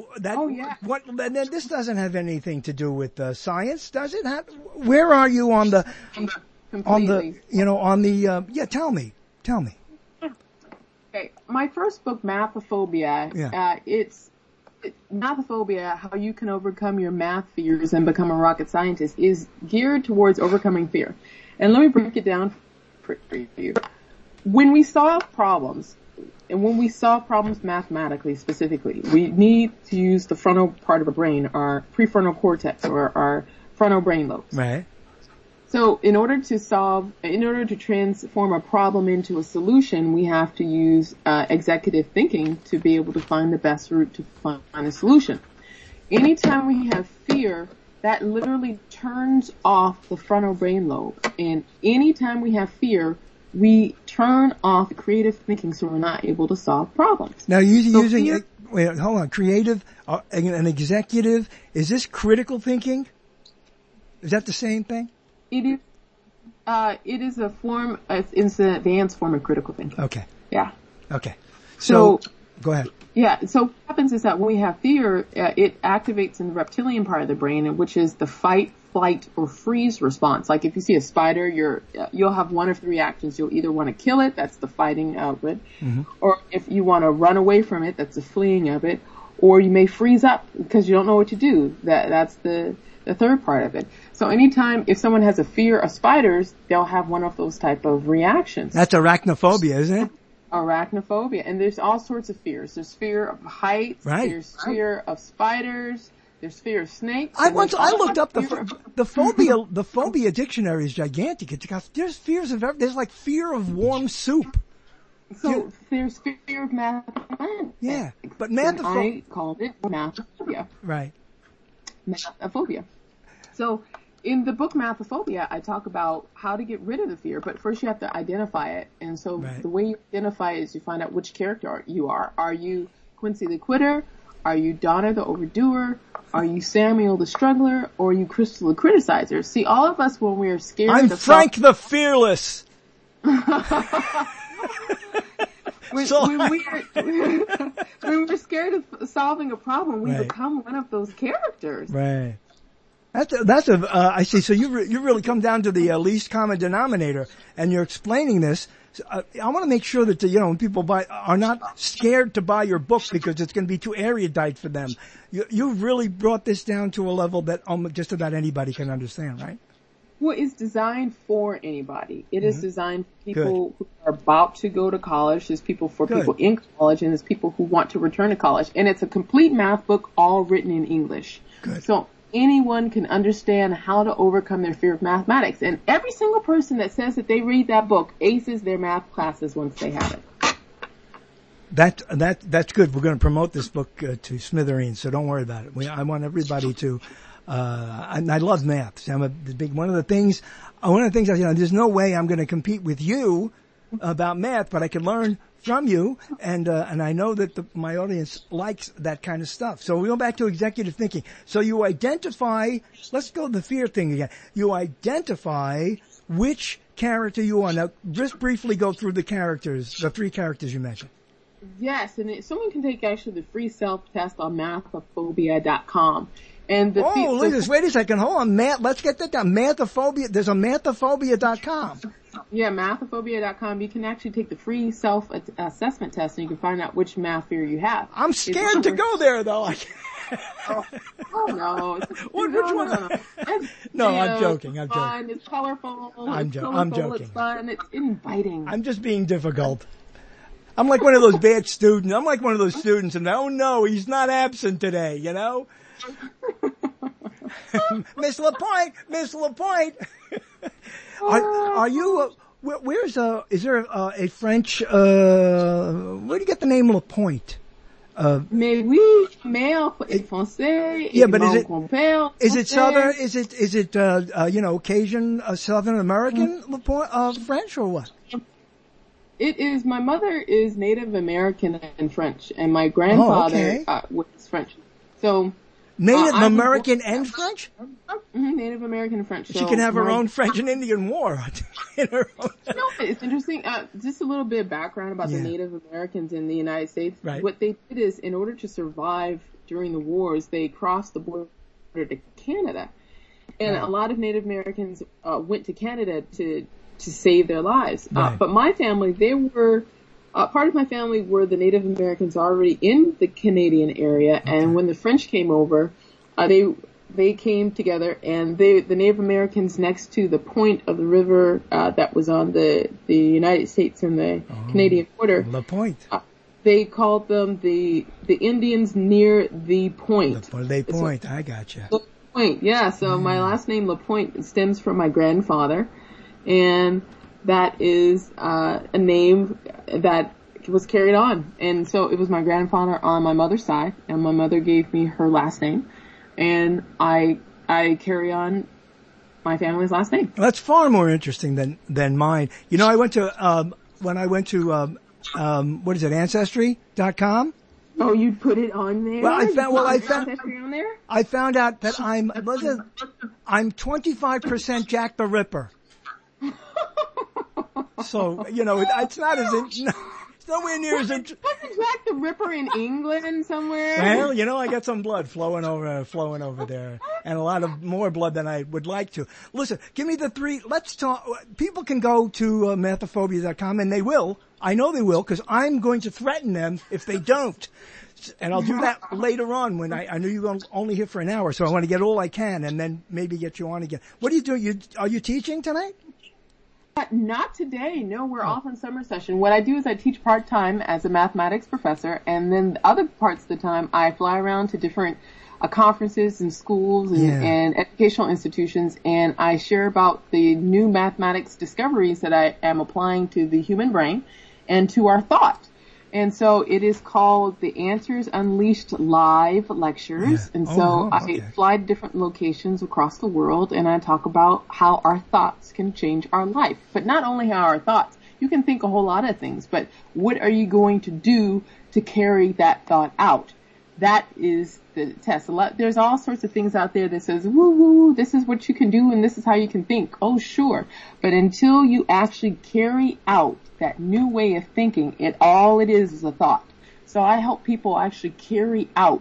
And then this doesn't have anything to do with science, does it? Where are you on the, Completely. tell me. Okay, my first book, Mathophobia, it's Mathophobia, How You Can Overcome Your Math Fears and Become a Rocket Scientist, is geared towards overcoming fear. And let me break it down for you. When we solve problems, and when we solve problems mathematically specifically, we need to use the frontal part of the brain, our prefrontal cortex, or our frontal brain lobes. Right. So in order to transform a problem into a solution, we have to use executive thinking to be able to find the best route to find a solution. Anytime we have fear, that literally turns off the frontal brain lobe. And anytime we have fear, we turn off creative thinking, so we're not able to solve problems. Now, wait, hold on, creative, an executive, is this critical thinking? Is that the same thing? It is a form, it's an advanced form of critical thinking. Okay. Yeah. Okay. So go ahead. Yeah, so what happens is that when we have fear, it activates in the reptilian part of the brain, which is the fight, flight, or freeze response. Like if you see a spider, you'll have one of three reactions. You'll either want to kill it, that's the fighting of it, or if you want to run away from it, that's the fleeing of it, or you may freeze up because you don't know what to do. That's the third part of it. So anytime, if someone has a fear of spiders, they'll have one of those type of reactions. That's arachnophobia, isn't it? Arachnophobia. And there's all sorts of fears. There's fear of heights. Right. There's fear of spiders. There's fear of snakes. I looked up the phobia dictionary is gigantic. There's fears of everything. There's like fear of warm soup. So there's fear of mathematics. Yeah. But I called it mathophobia. Right. Mathophobia. So in the book Mathophobia, I talk about how to get rid of the fear, but first you have to identify it. And so the way you identify it is you find out which character you are. Are you Quincy the Quitter? Are you Donna the Overdoer? Are you Samuel the Struggler? Or are you Crystal the Criticizer? See, all of us, when we're scared I'm Frank the Fearless. When we're scared of solving a problem, we become one of those characters. Right. I see. So you really come down to the least common denominator, and you're explaining this. I want to make sure that when people are not scared to buy your book because it's going to be too erudite for them. You've really brought this down to a level that just about anybody can understand, right? Well, it's designed for anybody. It is designed for people who are about to go to college. There's people in college, and there's people who want to return to college. And it's a complete math book, all written in English. Good. So anyone can understand how to overcome their fear of mathematics. And every single person that says that they read that book aces their math classes once they have it. That's good. We're going to promote this book to smithereens, so don't worry about it. I want everybody to. And I love math. One of the things there's no way I'm going to compete with you about math, but I can learn from you, and I know that my audience likes that kind of stuff. So we go back to executive thinking. So you identify, let's go to the fear thing again. You identify which character you are. Now, just briefly go through the three characters you mentioned. Yes, and someone can take actually the free self-test on mathophobia.com. And look at this. Wait a second. Hold on. Let's get that down. Mathophobia. There's a mathophobia.com. Yeah, mathophobia.com. You can actually take the free self-assessment test, and you can find out which math fear you have. I'm scared to go there, though. No. Which one? No, I'm joking. I'm joking. It's colorful. I'm joking. It's fun. It's inviting. I'm just being difficult. I'm like one of those bad students. I'm like one of those students, and oh no, he's not absent today, Miss LaPointe. Are you, is there a French, where do you get the name LaPointe? Mais oui, mais en français. Yeah, but is it Southern? Is it Cajun, Southern American French or what? It is. My mother is Native American and French, and my grandfather was French. So Native American and French? Native American and French. She can have her own French and Indian war. No, it's interesting. Just a little bit of background about the Native Americans in the United States. Right. What they did is, in order to survive during the wars, they crossed the border to Canada. And a lot of Native Americans went to Canada to save their lives. Right. But my family, they were... part of my family were the Native Americans already in the Canadian area, and when the French came over, they came together, and the Native Americans next to the point of the river that was on the United States and the Canadian border, La Pointe. They called them the Indians near the point. La Pointe, I gotcha. La Pointe, yeah. So my last name La Pointe stems from my grandfather, and that is a name that was carried on. And so it was my grandfather on my mother's side, and my mother gave me her last name, and I carry on my family's last name. Well, that's far more interesting than mine. You know, I went to when I went to what is it, Ancestry.com? Oh, you put it on there? Well, I found Ancestry on there? I found out that I'm 25% Jack the Ripper. So, it's not it's nowhere near as Wasn't Jack the Ripper in England somewhere? Well, I got some blood flowing over there, and a lot of more blood than I would like to. Listen, give me the three. Let's talk. People can go to Mathophobia.com, and they will. I know they will, because I'm going to threaten them if they don't. And I'll do that later on when I know you're only here for an hour, so I want to get all I can, and then maybe get you on again. What are you doing? Are you teaching tonight? Not today. No, we're off on summer session. What I do is I teach part-time as a mathematics professor, and then the other parts of the time I fly around to different conferences and schools and educational institutions, and I share about the new mathematics discoveries that I am applying to the human brain and to our thought. And so it is called the Answers Unleashed Live Lectures. And so I fly to different locations across the world, and I talk about how our thoughts can change our life. But not only how our thoughts, you can think a whole lot of things, but what are you going to do to carry that thought out? That is the test. There's all sorts of things out there that says, woo woo, this is what you can do and this is how you can think. Oh, sure. But until you actually carry out that new way of thinking, all it is a thought. So I help people actually carry out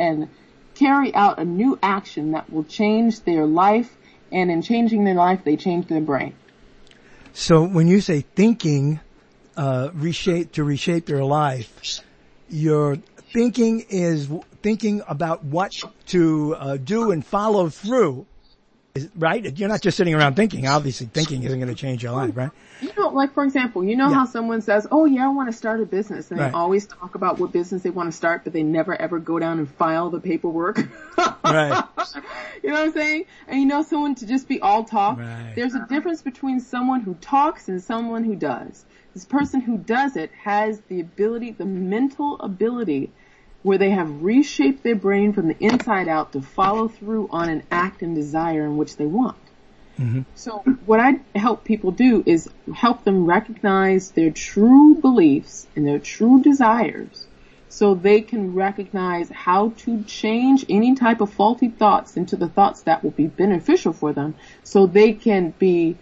a new action that will change their life, and in changing their life, they change their brain. So when you say thinking, reshape your life, your thinking is thinking about what to do and follow through, right? You're not just sitting around thinking. Obviously, thinking isn't going to change your life, right? Like for example, how someone says, oh yeah, I want to start a business, and they always talk about what business they want to start, but they never ever go down and file the paperwork. Right. You know what I'm saying? And someone to just be all talk. Right. There's a difference between someone who talks and someone who does. This person who does it has the ability, the mental ability, where they have reshaped their brain from the inside out to follow through on an act and desire in which they want. Mm-hmm. So what I help people do is help them recognize their true beliefs and their true desires, so they can recognize how to change any type of faulty thoughts into the thoughts that will be beneficial for them, so they can be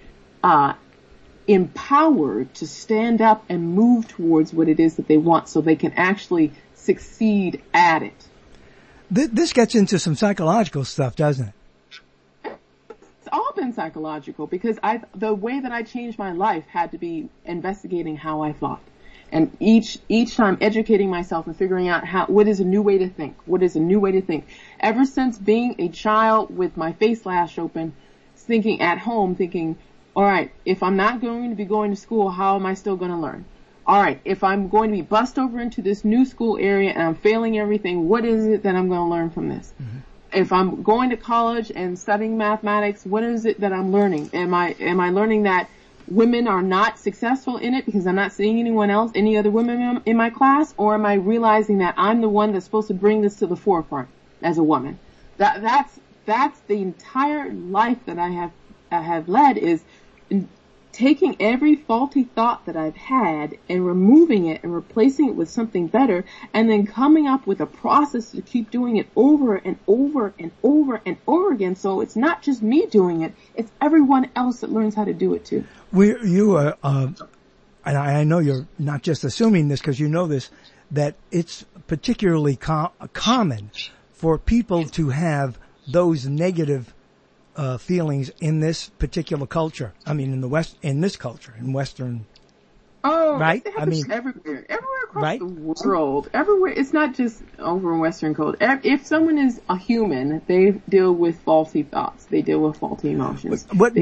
empowered to stand up and move towards what it is that they want, so they can actually succeed at it. This gets into some psychological stuff, doesn't it? It's all been psychological, because the way that I changed my life had to be investigating how I thought. And each time educating myself and figuring out what is a new way to think? What is a new way to think? Ever since being a child with my face lashed open, thinking at home, all right, if I'm not going to be going to school, how am I still going to learn? All right, if I'm going to be bussed over into this new school area and I'm failing everything, what is it that I'm going to learn from this? Mm-hmm. If I'm going to college and studying mathematics, what is it that I'm learning? Am I learning that women are not successful in it because I'm not seeing any other women in my class, or am I realizing that I'm the one that's supposed to bring this to the forefront as a woman? That's the entire life that I have led, is taking every faulty thought that I've had and removing it and replacing it with something better, and then coming up with a process to keep doing it over and over and over and over again. So it's not just me doing it, it's everyone else that learns how to do it too. And I know you're not just assuming this because you know this, that it's particularly common for people to have those negative feelings in this particular culture. I mean, in this culture, in Western. Oh, right? I mean, everywhere across right? the world, everywhere. It's not just over in Western culture. If someone is a human, they deal with faulty thoughts. They deal with faulty emotions. What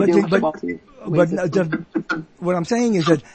I'm saying is that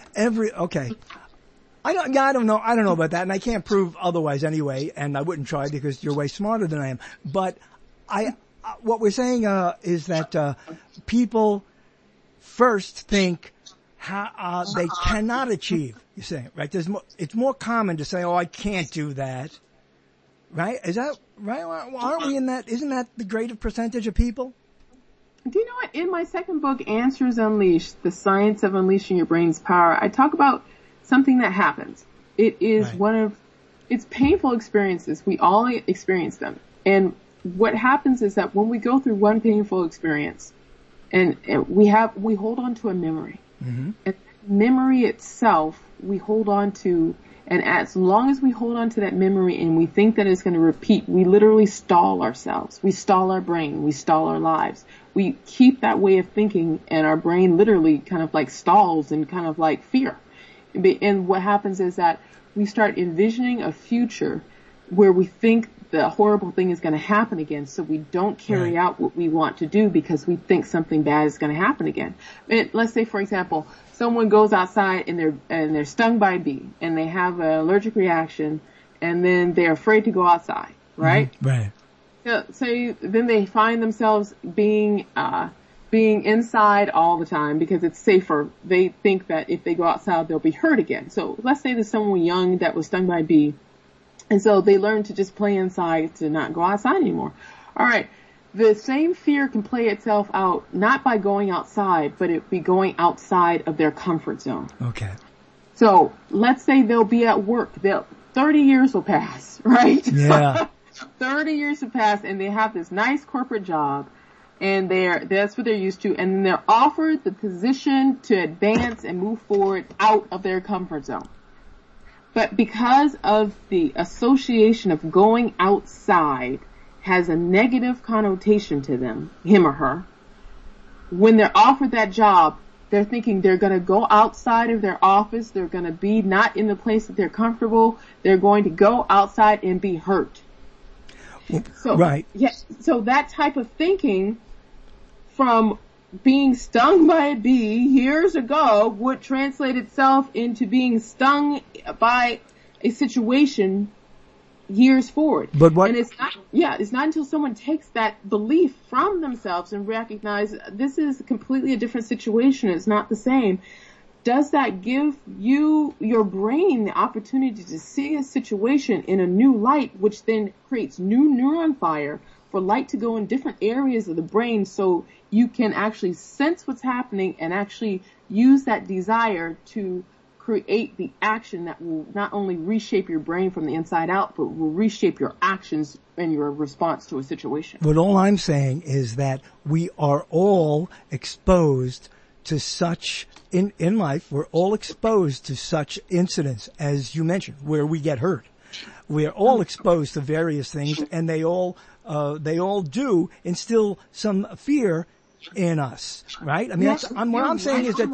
I don't know about that, and I can't prove otherwise anyway, and I wouldn't try because you're way smarter than I am. But what we're saying is that people first think how they cannot achieve. You're saying, right? It's more common to say, "Oh, I can't do that." Right? Is that right? Aren't we in that? Isn't that the greater percentage of people? Do you know what? In my second book, Answers Unleashed: The Science of Unleashing Your Brain's Power, I talk about something that happens. It is it's painful experiences. We all experience them. And what happens is that when we go through one painful experience, and we hold on to a memory. Mm-hmm. And memory itself, we hold on to, and as long as we hold on to that memory and we think that it's going to repeat, we literally stall ourselves. We stall our brain. We stall our lives. We keep that way of thinking, and our brain literally kind of like stalls in kind of like fear. And what happens is that we start envisioning a future where we think the horrible thing is going to happen again, so we don't carry out what we want to do because we think something bad is going to happen again. Let's say, for example, someone goes outside and they're stung by a bee and they have an allergic reaction, and then they're afraid to go outside, right? Mm-hmm. Right. So then they find themselves being inside all the time because it's safer. They think that if they go outside, they'll be hurt again. So let's say there's someone young that was stung by a bee, and so they learn to just play inside, to not go outside anymore. All right. The same fear can play itself out not by going outside, but it be going outside of their comfort zone. Okay. So let's say they'll be at work. 30 years will pass, right? Yeah. 30 years will pass, and they have this nice corporate job, and that's what they're used to, and then they're offered the position to advance and move forward out of their comfort zone. But because of the association of going outside has a negative connotation to them, him or her, when they're offered that job, they're thinking they're going to go outside of their office, they're going to be not in the place that they're comfortable, they're going to go outside and be hurt. So, right. Yeah, so that type of thinking from being stung by a bee years ago would translate itself into being stung by a situation years forward. But what? And it's not until someone takes that belief from themselves and recognize this is completely a different situation, it's not the same. Does that give your brain the opportunity to see a situation in a new light, which then creates new neuron fire for light to go in different areas of the brain so you can actually sense what's happening and actually use that desire to create the action that will not only reshape your brain from the inside out, but will reshape your actions and your response to a situation. But all I'm saying is that we are all exposed to such, in life, we're all exposed to such incidents, as you mentioned, where we get hurt. We're all exposed to various things, and they all do instill some fear in us, right? I mean, what I'm saying is that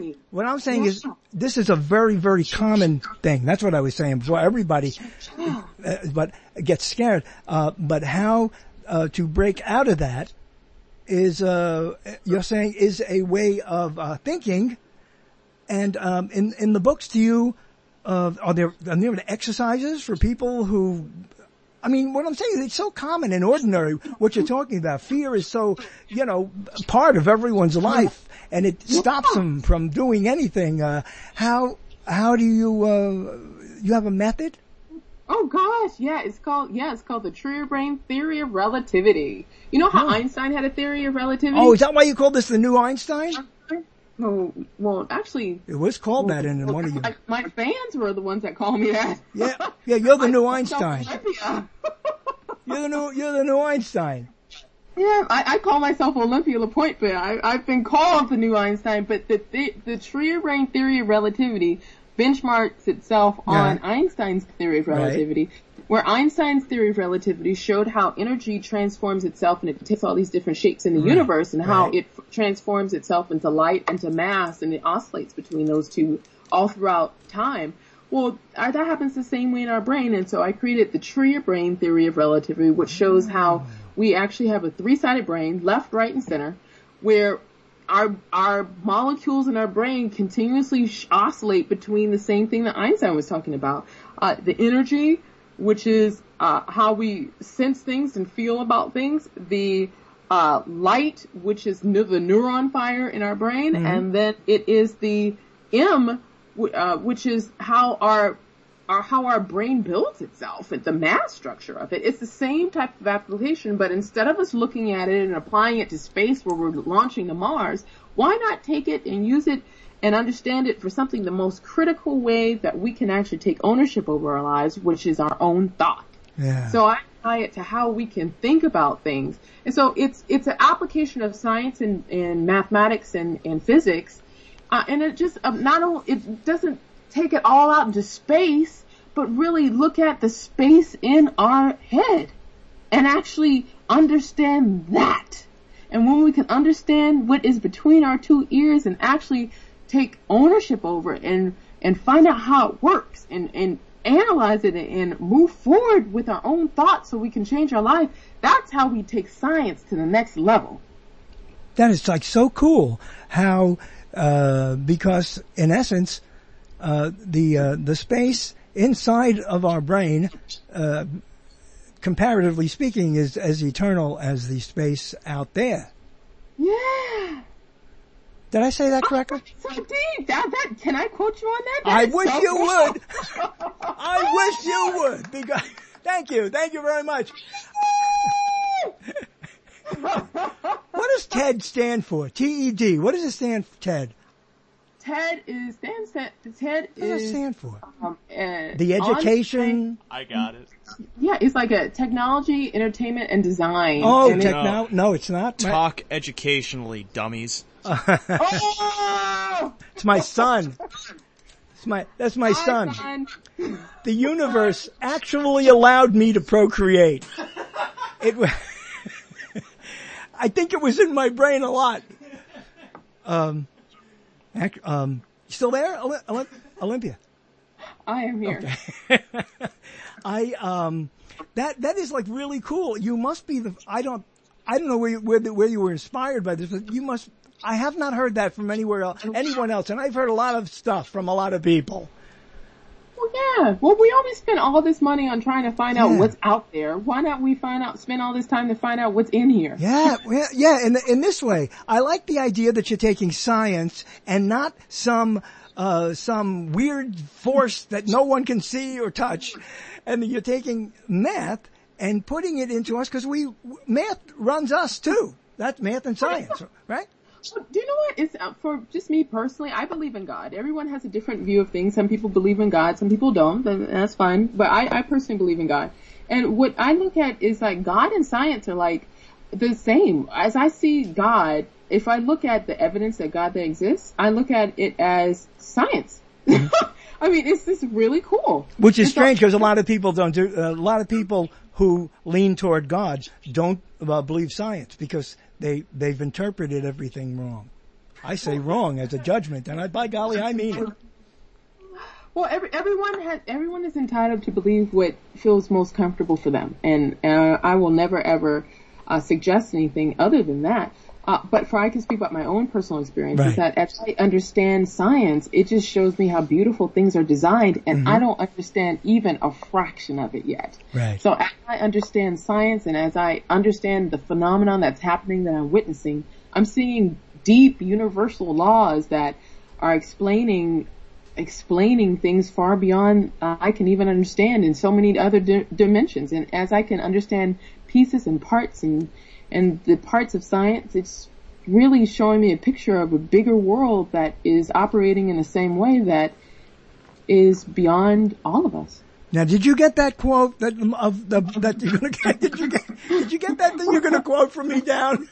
this is a very, very common thing. That's what I was saying before. Everybody, but gets scared. But how to break out of that is, you're saying, is a way of thinking. And in the books, are there exercises for people who I mean, what I'm saying is it's so common and ordinary what you're talking about. Fear is so, part of everyone's life, and it stops them from doing anything. How do you have a method? Oh gosh, it's called the Tree Brain Theory of Relativity. You know how Einstein had a theory of relativity? Oh, is that why you call this the new Einstein? Well, actually, it was called that in one of you. My fans were the ones that called me that. Yeah, you're the new Einstein. You're the new Einstein. Yeah, I call myself Olympia LaPointe, but I've been called the new Einstein. But the Tree Brain Theory of Relativity benchmarks itself on Einstein's theory of relativity, where Einstein's theory of relativity showed how energy transforms itself, and it takes all these different shapes in the universe, and how it transforms itself into light, into mass, and it oscillates between those two all throughout time. Well, that happens the same way in our brain, and so I created the Tree Brain Theory of Relativity, which shows how we actually have a three-sided brain, left, right, and center, where our molecules in our brain continuously oscillate between the same thing that Einstein was talking about. The energy, which is how we sense things and feel about things. The light, which is the neuron fire in our brain. And then it is the M, which is how our brain builds itself, the mass structure of it. It's the same type of application, but instead of us looking at it and applying it to space where we're launching to Mars, why not take it and use it and understand it for something the most critical way that we can actually take ownership over our lives, which is our own thought. Yeah. So I tie it to how we can think about things. And so it's an application of science and mathematics and physics. And it just it doesn't take it all out into space, but really look at the space in our head and actually understand that. And when we can understand what is between our two ears and actually take ownership over it and find out how it works and analyze it and move forward with our own thoughts so we can change our life, that's how we take science to the next level. That is so cool how, because in essence, the space inside of our brain, comparatively speaking, is as eternal as the space out there. Yeah. Did I say that correctly? So deep. Can I quote you on that? I wish you would. I wish you would. Because, thank you very much. What does TED stand for? TED. What does it stand for, TED? TED is What does it stand for? The education. I got it. Yeah, it's like a technology, entertainment, and design. Oh, no, it's not. Talk educationally, dummies. Oh! It's my son. That's my son. The universe actually allowed me to procreate. I think it was in my brain a lot. You still there, Olympia? I am here. Okay. That is like really cool. You must be I don't know where you were inspired by this, but you must. I have not heard that from anyone else, and I've heard a lot of stuff from a lot of people. Well, yeah. Well, we always spend all this money on trying to find out what's out there. Why not we spend all this time to find out what's in here? Yeah. In this way, I like the idea that you're taking science and not some weird force that no one can see or touch, and you're taking math and putting it into us because math runs us too. That's math and science, right? Do you know what? It's for just me personally, I believe in God. Everyone has a different view of things. Some people believe in God, some people don't, and that's fine. But I personally believe in God. And what I look at is like God and science are like the same. As I see God, if I look at the evidence that God that exists, I look at it as science. I mean, it's just really cool. Which is strange because a lot of people a lot of people who lean toward God don't believe science because they've interpreted everything wrong. I say wrong as a judgment, and by golly, I mean it. Well, everyone is entitled to believe what feels most comfortable for them, and I will never ever suggest anything other than that. But I can speak about my own personal experience, Right. is that as I understand science, it just shows me how beautiful things are designed, and I don't understand even a fraction of it yet. Right. So as I understand science and as I understand the phenomenon that's happening that I'm witnessing, I'm seeing deep universal laws that are explaining things far beyond I can even understand in so many other dimensions. And as I can understand pieces and parts and the parts of science, it's really showing me a picture of a bigger world that is operating in the same way that is beyond all of us. Now, did you get that quote that you're going to get? Did you get that thing you're going to quote from me down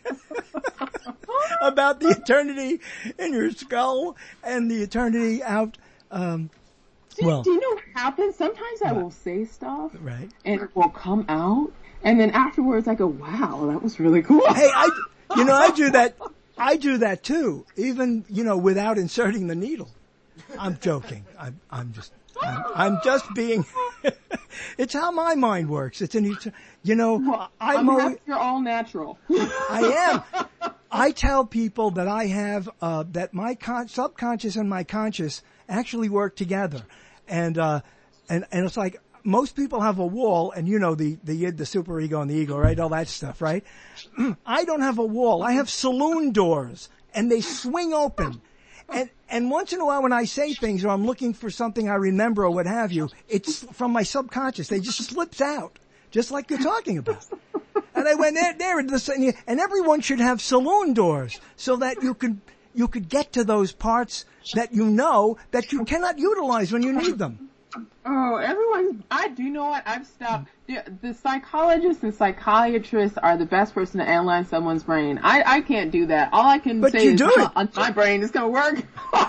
about the eternity in your skull and the eternity out? Do you know what happens? Sometimes I will say stuff, right, and it will come out, and then afterwards I go, "Wow, that was really cool." Hey, I do that. I do that too, even without inserting the needle. I'm joking. I'm just being. It's how my mind works. It's Well, I'm happy you're all natural. I am. I tell people that I have that my subconscious and my conscious actually work together, and it's like most people have a wall, and the id, the superego, and the ego, right? All that stuff, right? I don't have a wall. I have saloon doors, and they swing open. And once in a while when I say things or I'm looking for something I remember or what have you, it's from my subconscious. They just slips out, just like you're talking about. And I went there, and everyone should have saloon doors so that you could get to those parts that that you cannot utilize when you need them. Oh, I do know what? I've stopped. The psychologists and psychiatrists are the best person to analyze someone's brain. I can't do that. All I can say is my brain is going to work.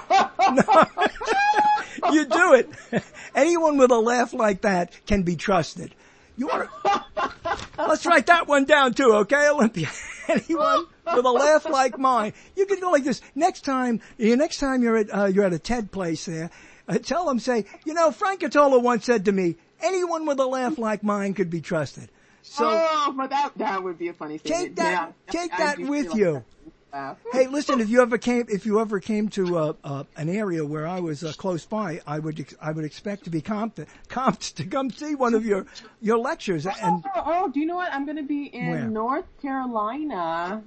No, you do it. Anyone with a laugh like that can be trusted. Let's write that one down too, okay, Olympia? Anyone with a laugh like mine, you can go like this. Next time you're at a TED place there, tell them, say, Frank Catola once said to me, anyone with a laugh like mine could be trusted. So, but that would be a funny thing. Take that with you. Hey, listen, if you ever came to an area where I was close by, I would expect to be comped to come see one of your lectures. And do you know what? I'm going to be in where? North Carolina,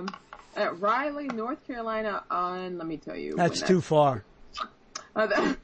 at Raleigh, North Carolina on. Let me tell you. That's too far. That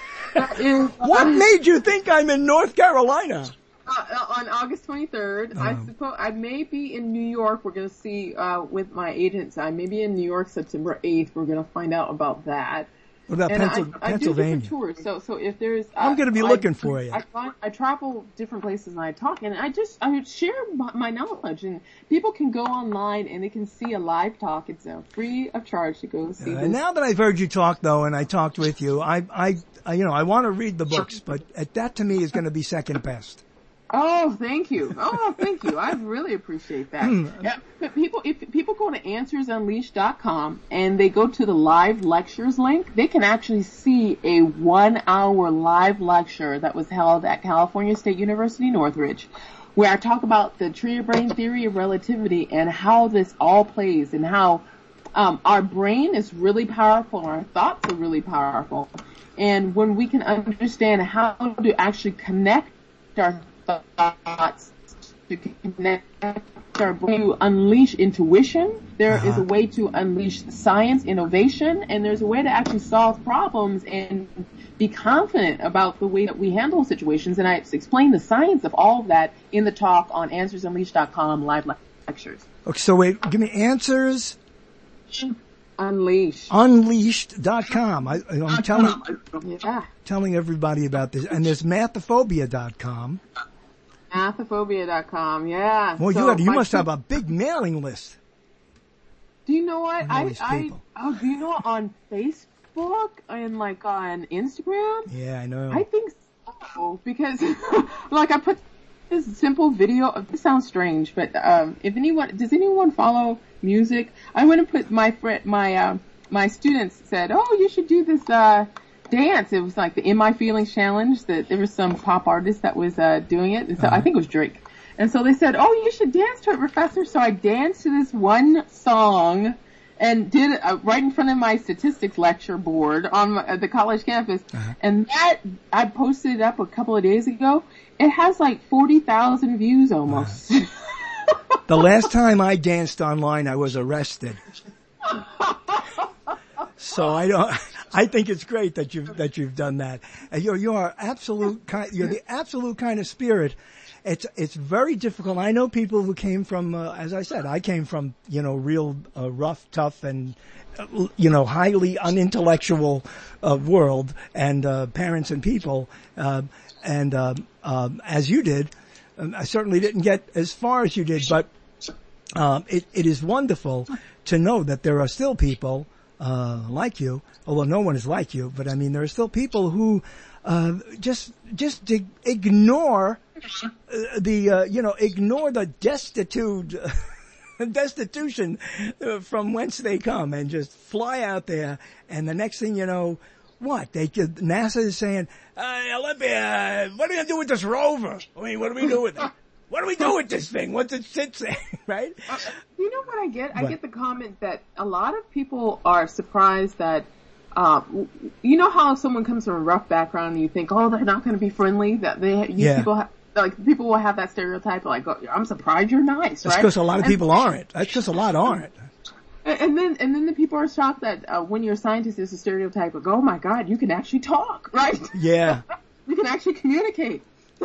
is, what made you think I'm in North Carolina? On August 23rd, I suppose I may be in New York. We're going to see with my agents. I may be in New York September 8th. We're going to find out about that. What about Pennsylvania? I do different tours. So if there's, I'm going to be looking for you. I travel different places and I talk, and I share my knowledge, and people can go online and they can see a live talk. It's free of charge to go see. And now that I've heard you talk though, and I talked with you, I want to read the books, but that to me is going to be second best. Oh, thank you. I really appreciate that. Yeah, but if people go to AnswersUnleashed.com and they go to the live lectures link, they can actually see a 1-hour live lecture that was held at California State University, Northridge, where I talk about the tree of brain theory of relativity and how this all plays and how our brain is really powerful, our thoughts are really powerful. And when we can understand how to actually connect our thoughts to connect our brain, to unleash intuition. There is a way to unleash science, innovation, and there's a way to actually solve problems and be confident about the way that we handle situations. And I explain the science of all of that in the talk on AnswersUnleashed.com live lectures. Okay, so wait, give me Answers Unleashed. Unleashed.com. I'm telling everybody about this. And there's Mathophobia.com. Mathophobia.com, yeah. Well, so you must have a big mailing list. Do you know what? Do you know on Facebook and like on Instagram? Yeah, I know. I think so, because like I put this simple video. This sounds strange, but does anyone follow music? I went and put my students said, oh, you should do this dance. It was like the In My Feelings challenge. That there was some pop artist that was doing it, and so I think it was Drake. And so they said, oh, you should dance to it, Professor. So I danced to this one song and did it right in front of my statistics lecture board on the college campus. And that, I posted it up a couple of days ago. It has like 40,000 views almost. The last time I danced online, I was arrested. So I think it's great that you've done that. And you're the absolute kind of spirit. It's very difficult. I know people who came from, as I said, I came from, real rough, tough, and highly unintellectual world and parents and people, and as you did. I certainly didn't get as far as you did, but it is wonderful to know that there are still people like you, although no one is like you. But I mean, there are still people who just ignore ignore the destitution from whence they come, and just fly out there. And the next thing you know, NASA is saying, Olympia, what are we going to do with this rover? I mean, what do we do with it? What do we do with this thing? What's it sit saying, right? You know what I get? I get the comment that a lot of people are surprised that, you know how someone comes from a rough background and you think, oh, they're not going to be friendly, that people will have that stereotype, like, oh, I'm surprised you're nice, right? That's because a lot of people aren't. That's because a lot aren't. And then the people are shocked that when you're a scientist, there's a stereotype of, oh my God, you can actually talk, right? Yeah. You can actually communicate.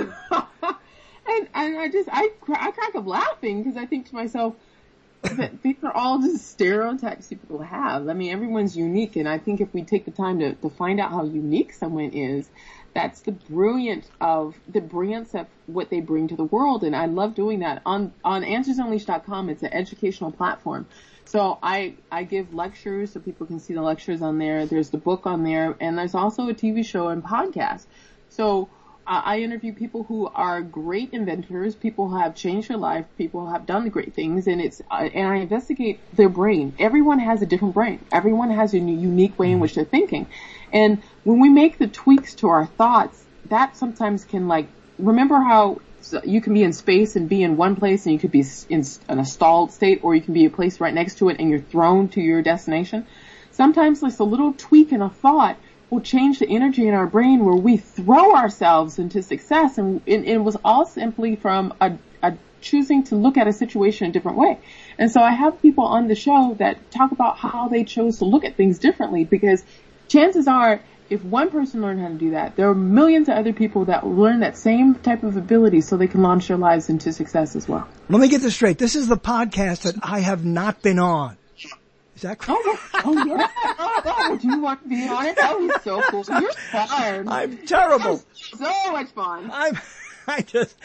and I crack up laughing because I think to myself that these are all just stereotypes people have. I mean, everyone's unique, and I think if we take the time to find out how unique someone is, that's the brilliance of what they bring to the world. And I love doing that. On AnswersUnleashed.com, it's an educational platform. So I give lectures so people can see the lectures on there. There's the book on there, and there's also a TV show and podcast. So I interview people who are great inventors, people who have changed their life, people who have done great things, and I investigate their brain. Everyone has a different brain. Everyone has a unique way in which they're thinking. And when we make the tweaks to our thoughts, that sometimes can, like, remember how you can be in space and be in one place and you could be in a stalled state, or you can be a place right next to it and you're thrown to your destination. Sometimes just a little tweak in a thought will change the energy in our brain where we throw ourselves into success, and it was all simply from a choosing to look at a situation a different way. And so I have people on the show that talk about how they chose to look at things differently, because chances are, if one person learned how to do that, there are millions of other people that will learn that same type of ability so they can launch their lives into success as well. Let me get this straight. This is the podcast that I have not been on. Is that correct? Oh, yeah. Oh, would you want to be on it? That was so cool. You're fun. I'm terrible. So much fun. I just,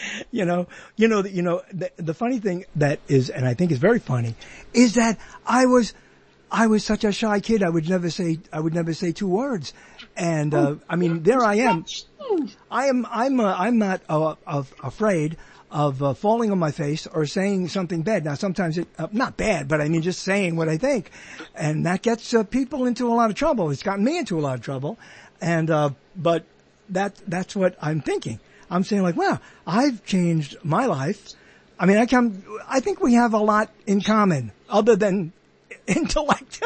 the funny thing that is, and I think is very funny, is that I was such a shy kid. I would never say two words. And, I mean, there I am. I'm not afraid of falling on my face or saying something bad. Now, sometimes not bad, but I mean just saying what I think. And that gets people into a lot of trouble. It's gotten me into a lot of trouble. And, but that's what I'm thinking. I'm saying, like, wow, I've changed my life. I mean, I think we have a lot in common other than intellect.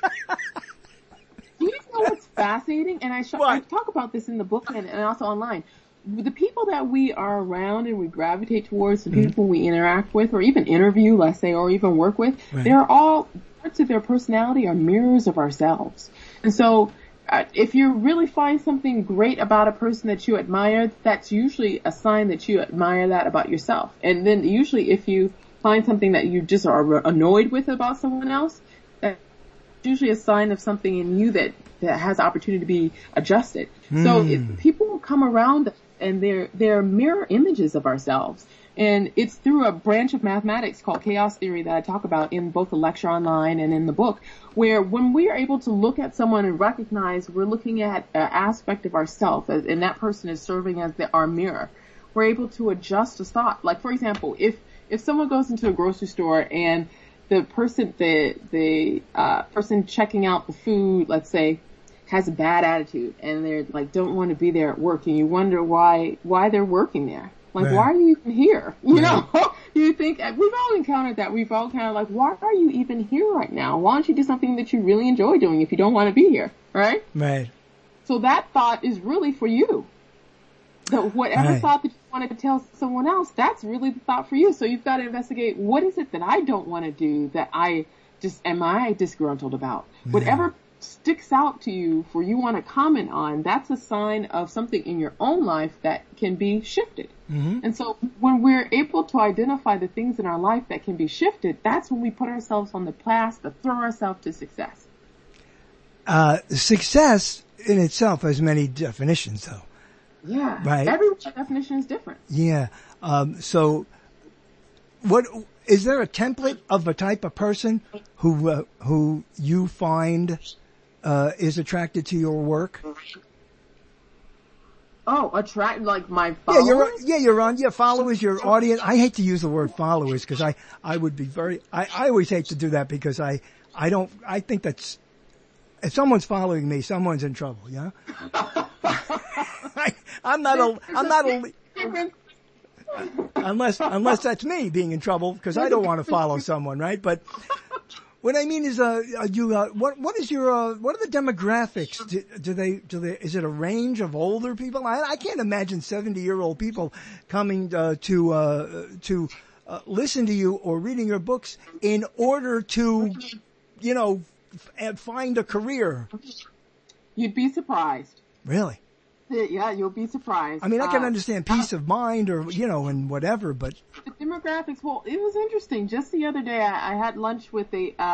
You know what's fascinating? And I talk about this in the book and also online. The people that we are around and we gravitate towards, the people we interact with or even interview, let's say, or even work with, they're all parts of their personality are mirrors of ourselves. And so if you really find something great about a person that you admire, that's usually a sign that you admire that about yourself. And then usually if you find something that you just are annoyed with about someone else, that's usually a sign of something in you that has opportunity to be adjusted. So people will come around us and they're mirror images of ourselves. And it's through a branch of mathematics called chaos theory that I talk about in both the lecture online and in the book, where when we are able to look at someone and recognize we're looking at an aspect of ourselves, and that person is serving as our mirror, we're able to adjust a thought. Like, for example, if someone goes into a grocery store and the person checking out the food, let's say, has a bad attitude and they're like don't want to be there at work, and you wonder why they're working there. Like, Right. why are you even here? You know, you think, we've all encountered that. We've all kind of like, why are you even here right now? Why don't you do something that you really enjoy doing if you don't want to be here, right? Right. So that thought is really for you. So whatever Right. thought that you wanted to tell someone else, that's really the thought for you. So you've got to investigate, what is it that I don't want to do that am I disgruntled about? Yeah. Whatever sticks out to you for you want to comment on, that's a sign of something in your own life that can be shifted. Mm-hmm. And so when we're able to identify the things in our life that can be shifted, that's when we put ourselves on the path to throw ourselves to success. Success in itself has many definitions, though. Yeah. Right. Every definition is different. Yeah. So, what is there a template of a type of person who you find is attracted to your work? Oh, attract, like my followers? You're on your followers, your audience. I hate to use the word followers because I would be I always hate to do that because I think that's, if someone's following me, someone's in trouble, yeah? I'm not unless that's me being in trouble because I don't want to follow someone, right? But what I mean is, what is your, what are the demographics? Do they, is it a range of older people? I can't imagine 70-year-old people coming, to listen to you or reading your books in order to, find a career. You'd be surprised. Really? Yeah, you'll be surprised. I mean, I can understand peace of mind or, and whatever, but. The demographics, well, it was interesting. Just the other day, I had lunch with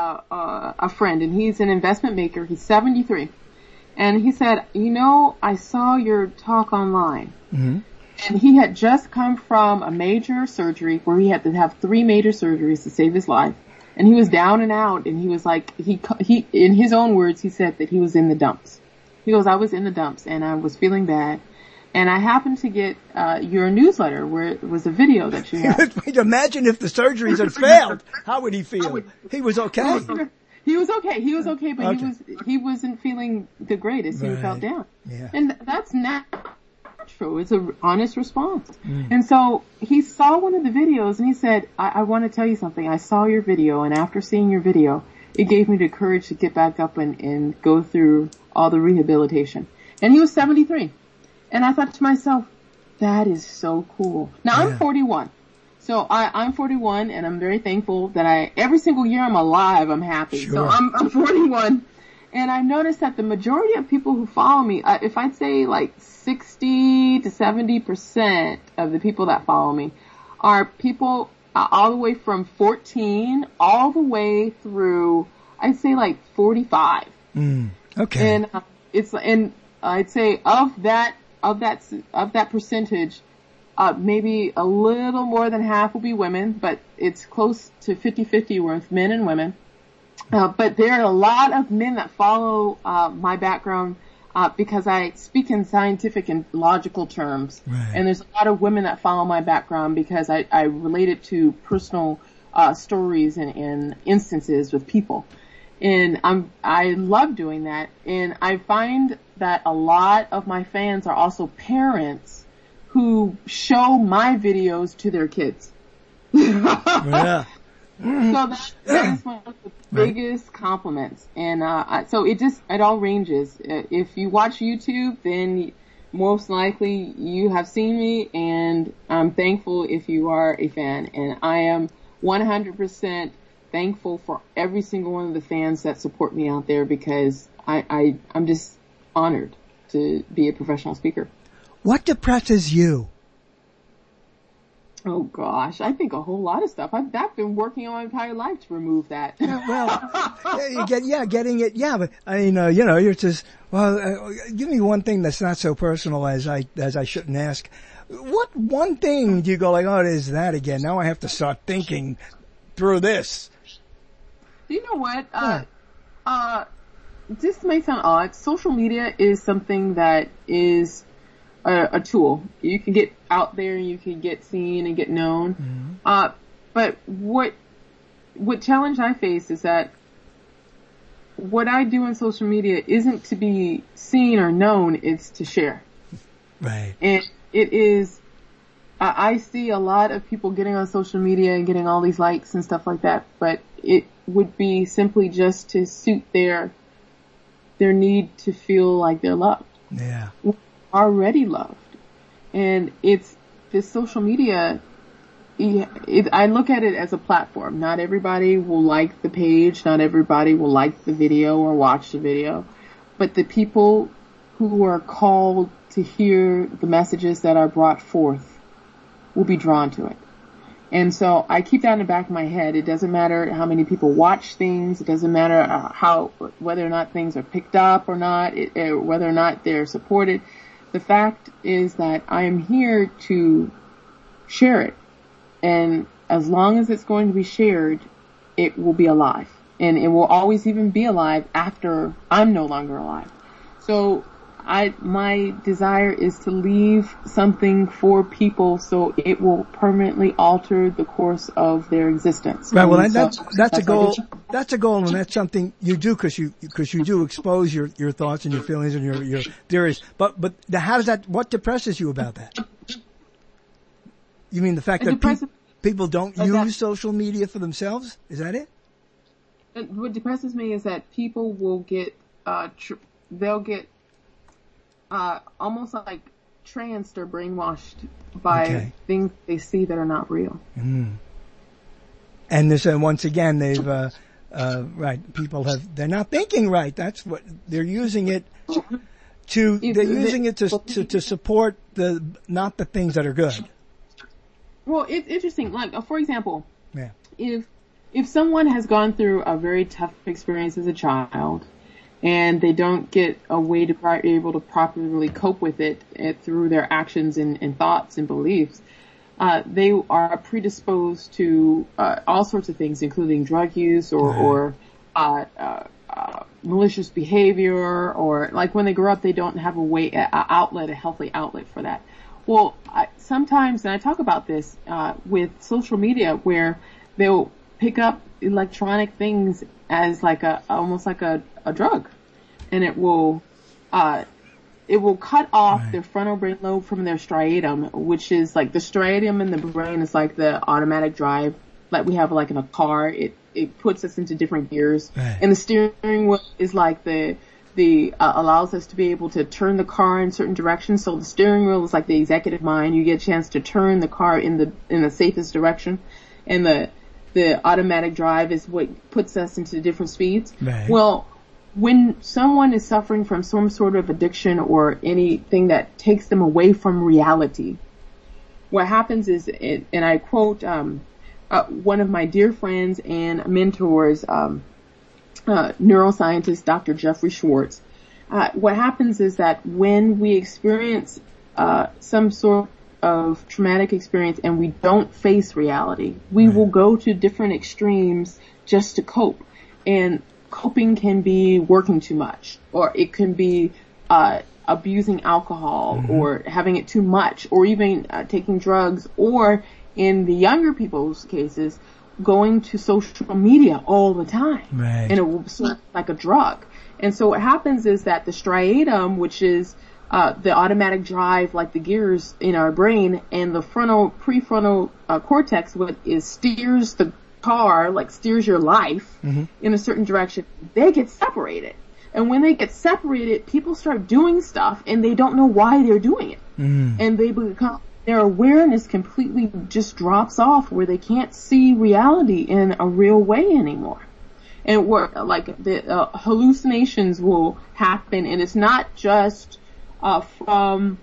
a friend, and he's an investment maker. He's 73. And he said, I saw your talk online. Mm-hmm. And he had just come from a major surgery where he had to have 3 major surgeries to save his life. And he was down and out, and he was like, he, in his own words, he said that he was in the dumps. He goes, I was in the dumps and I was feeling bad. And I happened to get your newsletter where it was a video that you had. Imagine if the surgeries had failed. How would he feel? He was okay. He was okay, but he wasn't feeling the greatest. He felt down. Yeah. And that's natural. It's an honest response. And so he saw one of the videos and he said, I want to tell you something. I saw your video, and after seeing your video, it gave me the courage to get back up and go through all the rehabilitation. And he was 73. And I thought to myself, that is so cool. Now I'm 41. So I'm 41 and I'm very thankful that every single year I'm alive, I'm happy. Sure. So I'm 41. And I noticed that the majority of people who follow me, if I'd say like 60 to 70% of the people that follow me are people all the way from 14 all the way through, I'd say like 45. Okay. And I'd say of that percentage, maybe a little more than half will be women, but it's close to 50-50 with men and women. But there are a lot of men that follow my background because I speak in scientific and logical terms. Right. And there's a lot of women that follow my background because I relate it to personal stories and instances with people. And I love doing that. And I find that a lot of my fans are also parents who show my videos to their kids. Yeah. So that is one of the biggest compliments. And so it all ranges. If you watch YouTube, then most likely you have seen me, and I'm thankful if you are a fan. And I am 100% thankful for every single one of the fans that support me out there, because I'm just honored to be a professional speaker. What depresses you? Oh gosh, I think a whole lot of stuff. I've been working on my entire life to remove that. Getting it. Yeah, but I mean, you're just, give me one thing that's not so personal as I shouldn't ask. What one thing do you go like, oh, it is that again? Now I have to start thinking through this. You know what? This may sound odd. Social media is something that is a tool. You can get out there, you can get seen and get known. Mm-hmm. But what challenge I face is that what I do on social media isn't to be seen or known, it's to share. Right. And it is I see a lot of people getting on social media and getting all these likes and stuff like that, but it would be simply just to suit their need to feel like they're loved. Yeah. We're already loved. And it's this social media, I look at it as a platform. Not everybody will like the page, not everybody will like the video or watch the video, but the people who are called to hear the messages that are brought forth will be drawn to it. And so I keep that in the back of my head. It doesn't matter how many people watch things. It doesn't matter whether or not things are picked up or not, whether or not they're supported. The fact is that I am here to share it. And as long as it's going to be shared, it will be alive. And it will always even be alive after I'm no longer alive. So my desire is to leave something for people so it will permanently alter the course of their existence. Right. Well, that's a goal. That's a goal, and that's something you do because you do expose your thoughts and your feelings and your theories. But how does that? What depresses you about that? You mean the fact that people don't use social media for themselves? Is that it? What depresses me is that people will get they'll get almost like tranced or brainwashed by things they see that are not real. Mm. And this, once again, they've, right, they're not thinking right. That's what, they're using it to support not the things that are good. Well, it's interesting. Like, for example, if someone has gone through a very tough experience as a child, and they don't get a way to be able to properly cope with it through their actions and thoughts and beliefs, they are predisposed to all sorts of things, including drug use or malicious behavior, or like when they grow up, they don't have a healthy outlet for that. Well, sometimes, and I talk about this with social media, where they'll pick up electronic things as almost like a drug, and it will cut off their frontal brain lobe from their striatum, which is like the striatum in the brain is like the automatic drive like we have like in a car. It puts us into different gears, and the steering wheel is like the allows us to be able to turn the car in certain directions. So the steering wheel is like the executive mind. You get a chance to turn the car in the safest direction, and the automatic drive is what puts us into different speeds. Right. Well, when someone is suffering from some sort of addiction or anything that takes them away from reality, what happens is, and I quote one of my dear friends and mentors, neuroscientist Dr. Jeffrey Schwartz, what happens is that when we experience some sort of traumatic experience and we don't face reality, we will go to different extremes just to cope. And coping can be working too much, or it can be abusing alcohol, or having it too much, or even taking drugs, or in the younger people's cases, going to social media all the time. Right. And it will sort of like a drug. And so what happens is that the striatum, which is the automatic drive, like the gears in our brain, and the prefrontal cortex, what steers the car, like steers your life in a certain direction, they get separated. And when they get separated, people start doing stuff and they don't know why they're doing it. And their awareness completely just drops off, where they can't see reality in a real way anymore. And the hallucinations will happen, and it's not just from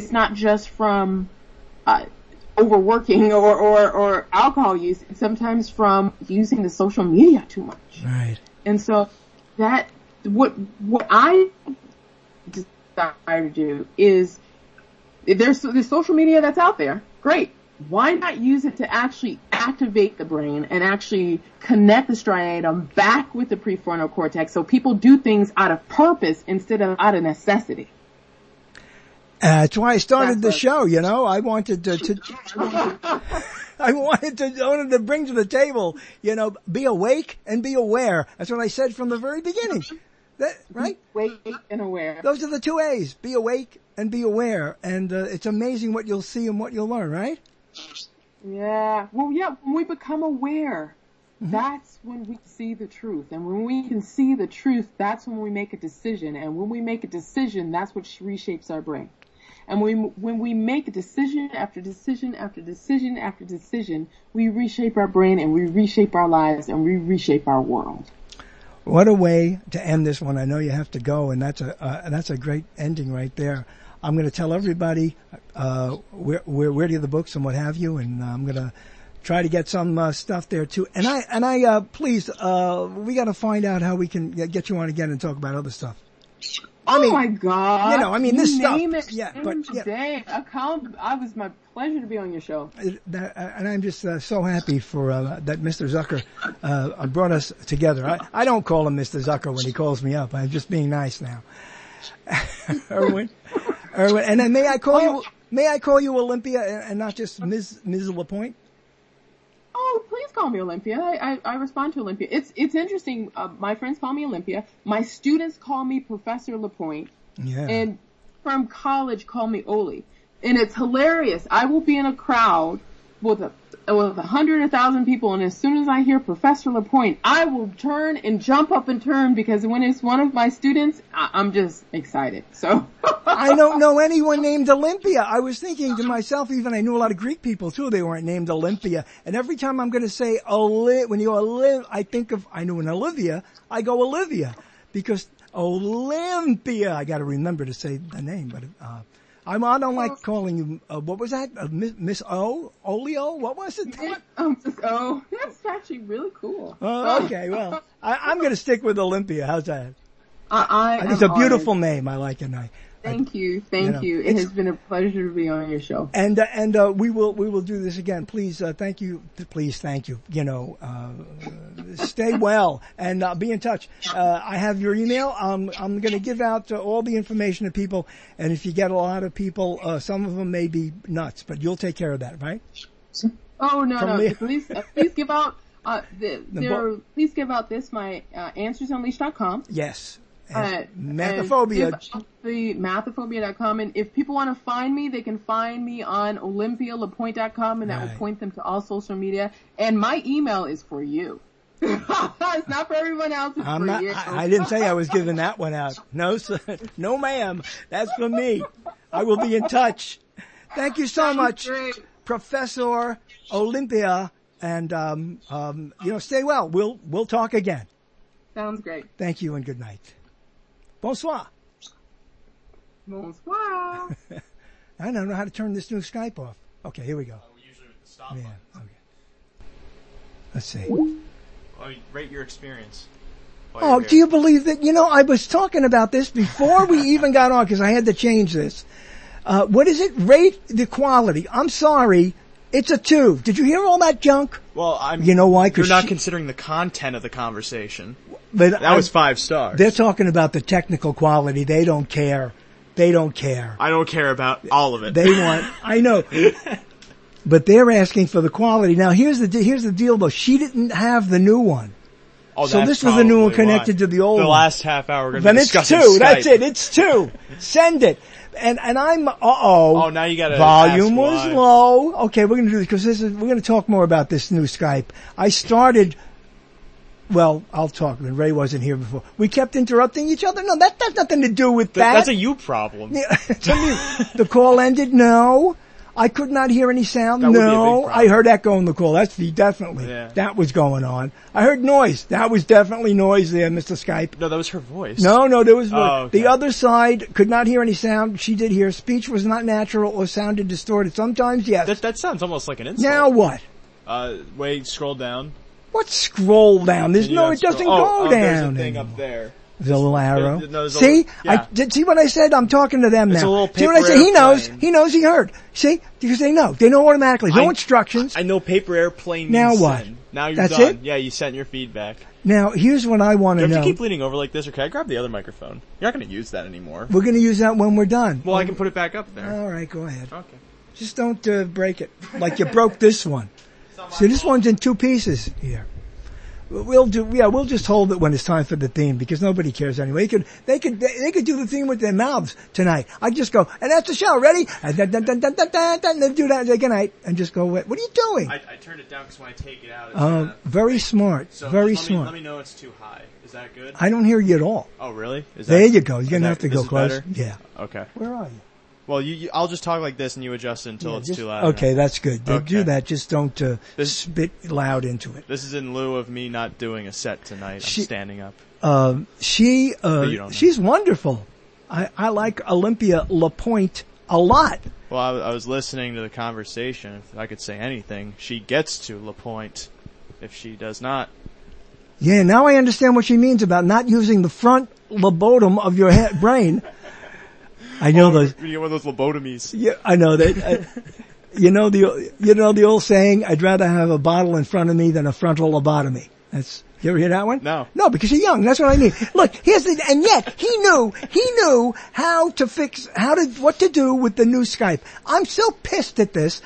overworking or alcohol use. It's sometimes from using the social media too much. Right. And so that what I desire to do is, there's social media that's out there. Great. Why not use it to actually activate the brain and actually connect the striatum back with the prefrontal cortex, so people do things out of purpose instead of out of necessity? That's why I started the show. I wanted to bring to the table, be awake and be aware. That's what I said from the very beginning. Right? Awake and aware. Those are the 2 A's. Be awake and be aware. And it's amazing what you'll see and what you'll learn, right? Yeah. Well, yeah, when we become aware, that's when we see the truth. And when we can see the truth, that's when we make a decision. And when we make a decision, that's what reshapes our brain. And when we make decision after decision after decision after decision, we reshape our brain and we reshape our lives and we reshape our world. What a way to end this one. I know you have to go, and that's a great ending right there. I'm going to tell everybody where to get the books and what have you, and I'm going to try to get some stuff there too. And I please, we got to find out how we can get you on again and talk about other stuff. I mean, my God! You know, I mean, this stuff. Yeah, but today, it was my pleasure to be on your show. And I'm just so happy for that Mr. Zucker brought us together. I don't call him Mr. Zucker when he calls me up. I'm just being nice now. Erwin, and then may I call you Olympia and not just Ms. Lapointe? Oh, please call me Olympia. I respond to Olympia. It's interesting. My friends call me Olympia. My students call me Professor Lapointe. Yeah. And from college call me Oli. And it's hilarious. I will be in a crowd with 100, 1,000 people, and as soon as I hear Professor Lapointe, I will turn and jump up and turn, because when it's one of my students, I'm just excited. So I don't know anyone named Olympia. I was thinking to myself, even I knew a lot of Greek people too. They weren't named Olympia. And every time I'm going to say when you go I knew an Olivia, I go Olivia, because Olympia. I got to remember to say the name, but I don't like calling you, what was that? Miss O? Olio? What was it? Miss O. That's actually really cool. Oh, okay. Well, I'm going to stick with Olympia. How's that? It's a beautiful name. I like it. Thank you. It has been a pleasure to be on your show. And we will do this again. Please, thank you. Please, thank you. Stay well and be in touch. I have your email. I'm going to give out all the information to people. And if you get a lot of people, some of them may be nuts, but you'll take care of that, right? Oh, no. Please give out, please give out this, my, AnswersUnleashed.com. Yes. Mathophobia. The mathophobia.com. And if people want to find me, they can find me on olympialapointe.com, and that will point them to all social media. And my email is for you. It's not for everyone else. It's for you. I didn't say I was giving that one out. No, sir. No, ma'am. That's for me. I will be in touch. Thank you so much, Professor Olympia. And, stay well. We'll talk again. Sounds great. Thank you and good night. Bonsoir. Bonsoir. I don't know how to turn this new Skype off. Okay, here we go. Usually with the stop button. Okay. Let's see. Rate your experience. Oh, do you believe that? I was talking about this before we even got on, because I had to change this. What is it? Rate the quality. I'm sorry. It's a 2. Did you hear all that junk? Well, you know why? You're not considering the content of the conversation. But that was 5 stars. They're talking about the technical quality. They don't care. I don't care about all of it. I know. But they're asking for the quality. Now here's the deal though. She didn't have the new one. Oh, so this was the new one connected to the old one. The last half hour we're going to be discussing Then it's 2. Skype. That's it. It's 2. Send it. And I'm, Oh, now you gotta volume was low. Okay, we're gonna do this because we're gonna talk more about this new Skype. I'll talk. Ray wasn't here before. We kept interrupting each other. No, that has nothing to do with that. That's a you problem. The call ended. No. I could not hear any sound. No. I heard echo in the call. That's definitely. Yeah. That was going on. I heard noise. That was definitely noise there, Mr. Skype. No, that was her voice. No, there was voice. Oh, okay. The other side could not hear any sound. She did hear. Speech was not natural or sounded distorted. Sometimes, yes. That sounds almost like an insult. Now what? Wait, scroll down. What scroll down? It doesn't go down. There's a thing up there. There's a little arrow. See? See what I said? I'm talking to them now. It's a little paper see what I said? airplane. He knows, he heard. See? Because they know. They know automatically. No instructions. I know paper airplane now means what? send. Now you're That's done. it? Yeah, you sent your feedback. Now, here's what I want to know. You have to keep leaning over like this, or can I grab the other microphone? You're not going to use that anymore. We're going to use that when we're done. Well, I can put it back up there. All right, go ahead. Okay. Just don't break it. Like you broke this one. See, this one's in 2 pieces here. We'll just hold it when it's time for the theme because nobody cares anyway. They could do the theme with their mouths tonight. I just go, and that's the show. Ready? And then do that. Good night. And just go, what are you doing? I turned it down because when I take it out, it's very smart. So very let smart. Let me know it's too high. Is that good? I don't hear you at all. Oh, really? There you go. You're going to have to go close. Better? Yeah. Okay. Where are you? Well, I'll just talk like this and you adjust it until it's too loud. Okay, that's good. Okay. Do that. Just don't spit loud into it. This is in lieu of me not doing a set tonight. I'm standing up. She's wonderful. I like Olympia LaPointe a lot. Well, I was listening to the conversation. If I could say anything, she gets to LaPointe. If she does not. Yeah, now I understand what she means about not using the front lobotom of your brain. I know those. You get one of those lobotomies. Yeah, I know that. You know the old saying, I'd rather have a bottle in front of me than a frontal lobotomy. You ever hear that one? No. No, because you're young. That's what I mean. Look, and yet he knew what to do with the new Skype. I'm so pissed at this.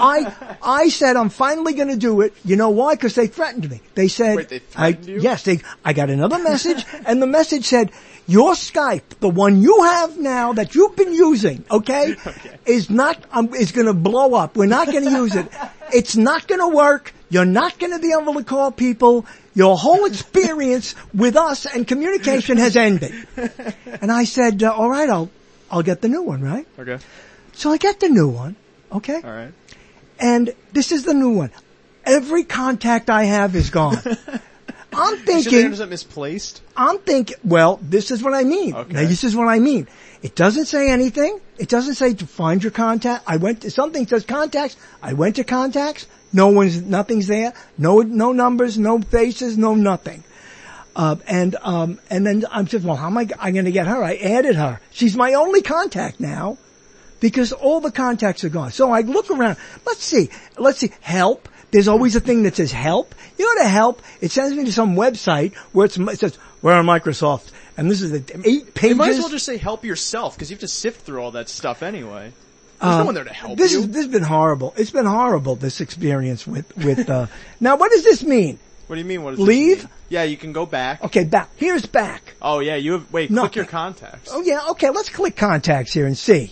I said I'm finally going to do it. You know why? Because they threatened me. They said, wait, they threatened you? Yes, I got another message and the message said, your Skype, the one you have now that you've been using, okay. is going to blow up. We're not going to use it. It's not going to work. You're not going to be able to call people. Your whole experience with us and communication has ended. And I said, all right, I'll get the new one, right? Okay. So I get the new one, okay? All right. And this is the new one. Every contact I have is gone. I'm thinking. Is it misplaced? I'm thinking, well, this is what I mean. Okay. Now, this is what I mean. It doesn't say anything. It doesn't say to find your contact. Something says contacts. I went to contacts. Nothing's there. No numbers, no faces, no nothing. And then I'm just, well, how am I going to get her? I added her. She's my only contact now because all the contacts are gone. So I look around. Let's see. Help. There's always a thing that says help. You know what to help? It sends me to some website where it says, we're on Microsoft. And this is 8 pages. You might as well just say help yourself because you have to sift through all that stuff anyway. There's no one there to help you. This has been horrible. It's been horrible, this experience with now what does this mean? What do you mean? What does Leave? This mean? Yeah, you can go back. Okay, back. Here's back. Oh yeah, click your contacts. Oh yeah, okay, let's click contacts here and see.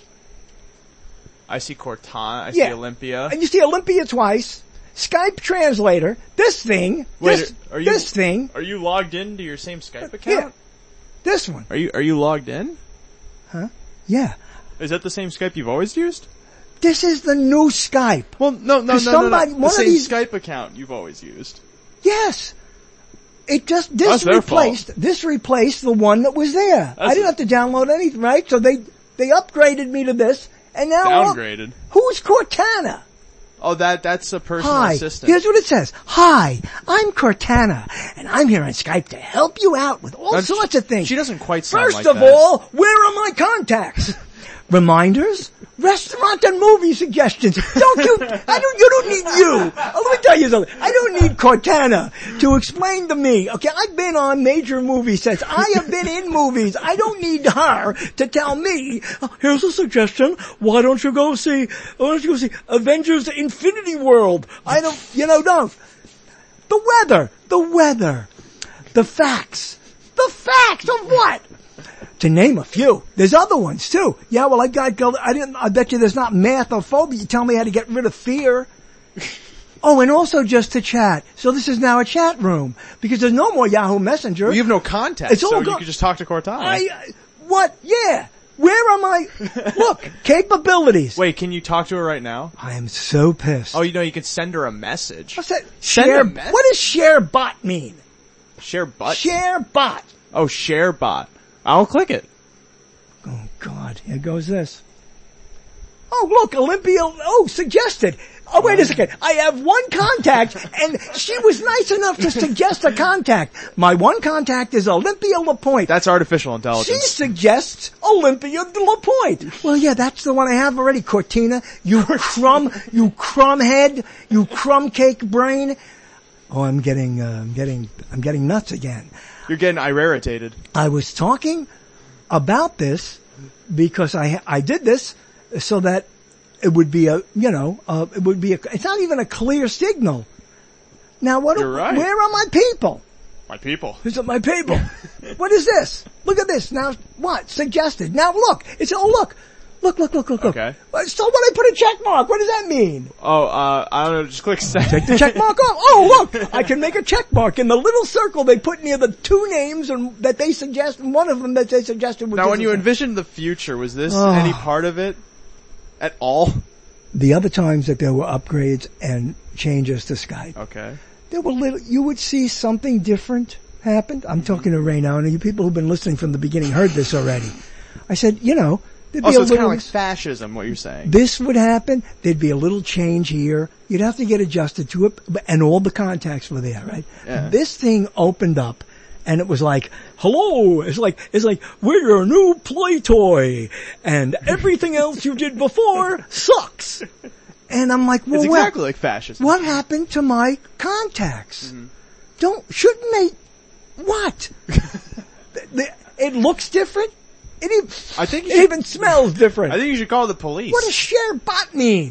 I see Cortana, I see Olympia. And you see Olympia twice. Skype translator. This thing. Wait, this thing. Are you logged into your same Skype account? Yeah. This one. Are you logged in? Huh? Yeah. Is that the same Skype you've always used? This is the new Skype. Well, no. The same Skype account you've always used. Yes. This replaced the one that was there. I didn't have to download anything, right? So they upgraded me to this, and now downgraded. Who's Cortana? Oh, that's a personal assistant. Here's what it says. Hi, I'm Cortana, and I'm here on Skype to help you out with all sorts of things. She doesn't quite sound First like of that. all, where are my contacts? Reminders? Restaurant and movie suggestions. You don't need you. Let me tell you something. I don't need Cortana to explain to me. Okay, I've been on major movie sets. I have been in movies. I don't need her to tell me, here's a suggestion. Why don't you go see Avengers Infinity World? No. The weather. The facts of what? To name a few. There's other ones too. Yeah, well, I bet you there's not math or phobia. You tell me how to get rid of fear. Oh, and also just to chat. So this is now a chat room. Because there's no more Yahoo Messenger. Well, you have no contact, so you could just talk to Cortana. What? Yeah. Where am I? Look, capabilities. Wait, can you talk to her right now? I am so pissed. Oh, you can send her a message. What's that? What does share bot mean? Share bot? Share bot. Oh, share bot. I'll click it. Oh, God. Here goes this. Oh, look, Olympia. Oh, suggested. Oh, wait a second. I have one contact, and she was nice enough to suggest a contact. My one contact is Olympia LaPointe. That's artificial intelligence. She suggests Olympia LaPointe. Well, yeah, that's the one I have already, Cortina. You crumb head, you crumb cake brain. Oh, I'm getting nuts again. You're getting irritated. I was talking about this because I did this so that it would be it's not even a clear signal. Now You're right. where are my people? My people. These are my people. What is this? Look at this. Now what? Suggested. Now look. It's, oh look. Look. Okay. So when I put a check mark, what does that mean? Oh, I don't know, just click send. Take the check mark off. Oh look, I can make a check mark in the little circle they put near the two names and that they suggest, and one of them that they suggested was Now when you envisioned the future, was this any part of it? At all? the other times that there were upgrades and changes to Skype. Okay. There were you would see something different happened. I'm talking to Ray now, and you people who've been listening from the beginning heard this already. I said, there'd be So a it's kind little, of like fascism, what you're saying. this would happen, there'd be a little change here, you'd have to get adjusted to it, and all the contacts were there, right? Yeah. This thing opened up, and it was like, hello, it's like, we're your new play toy, and everything else you did before sucks. And I'm like, well, It's exactly like fascism. what happened to my contacts? Shouldn't they, what? It looks different? I think you It should, even smells different. I think you should call the police. What does share bot mean?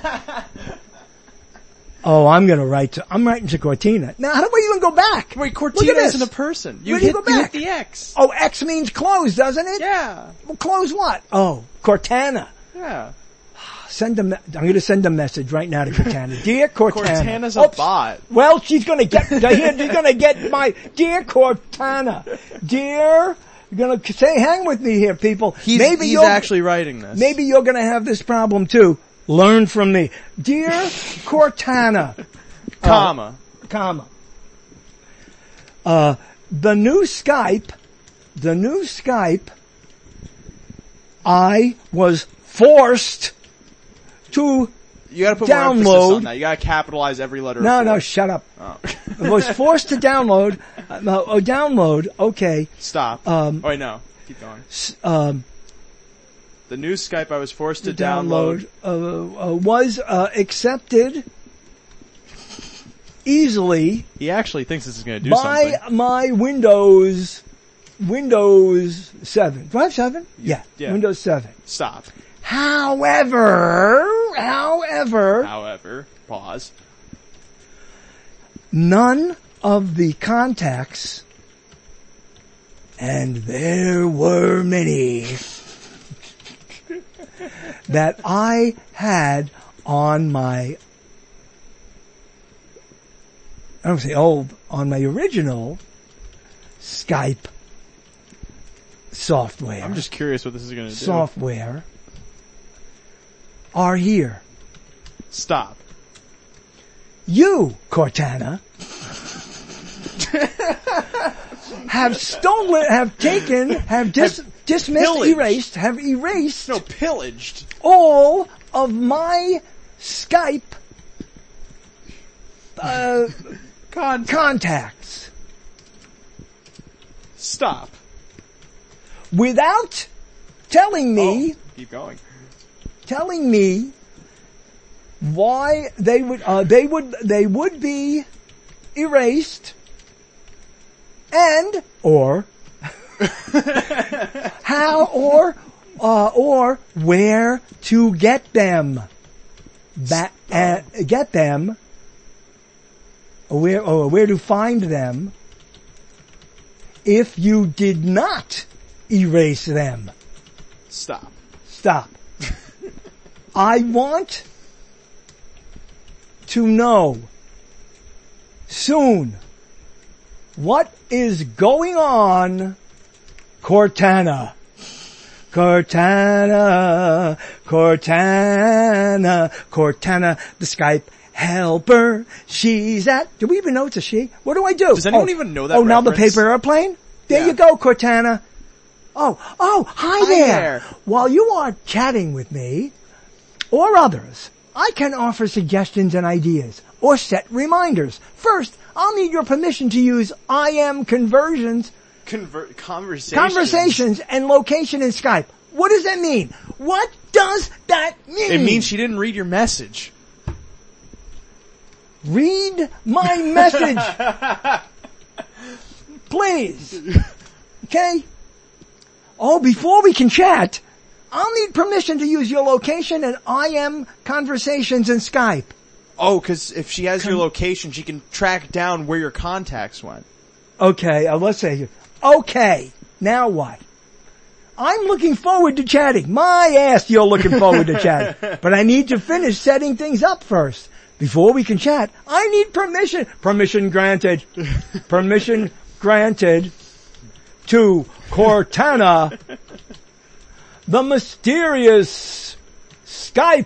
Oh, I'm writing to Cortina. Now, how do I even go back? Wait, Look Cortina at this. isn't a person. You Where do you hit, go you back? hit the X. Oh, X means close, doesn't it? Yeah. Well, close what? Oh, Cortana. Yeah. I'm going to send a message right now to Cortana. Dear Cortana. Cortana's a bot. Well, she's going to get, she's going to get my, dear Cortana. Dear, you're going to hang with me here, people. He's actually writing this. Maybe you're going to have this problem too. Learn from me. Dear Cortana. Comma. The new Skype, I was forced to You gotta put more emphasis download. on that. You gotta capitalize every letter. No, shut up. Oh. I was forced to download, okay. Stop. Oh, wait, no. Keep going. The new Skype I was forced to download. Was accepted easily He actually thinks this is gonna do by something. my Windows 7. Do I have 7? Yeah. Windows 7. Stop. However, Pause. none of the contacts, and there were many, that I had on my, on my original Skype software. I'm just curious what this is gonna do. Software are here. Stop. You, Cortana, have stolen, dismissed, pillaged. erased No, pillaged. all of my Skype contacts Stop. without telling me, Keep going. why they would be erased and or how or where to get them back, get them, or where to find them if you did not erase them. Stop. I want to know soon what is going on, Cortana. Cortana, the Skype helper. She's at, do we even know it's a she? What do I do? Does anyone even know that Oh, now the reference? paper airplane? There Yeah. you go, Cortana. Oh, hi there. there. While you are chatting with me, or others, I can offer suggestions and ideas, or set reminders. First, I'll need your permission to use IM conversions, conversations and location in Skype. What does that mean? What does that mean? It means she didn't read your message. Read my message. Please. Okay? Oh, before we can chat, I'll need permission to use your location and IM conversations in Skype. Oh, because if she has your location, she can track down where your contacts went. Okay, let's say, okay, now what? I'm looking forward to chatting. My ass, you're looking forward to chatting. But I need to finish setting things up first. Before we can chat, I need permission. Permission granted. Permission granted to Cortana, the mysterious Skype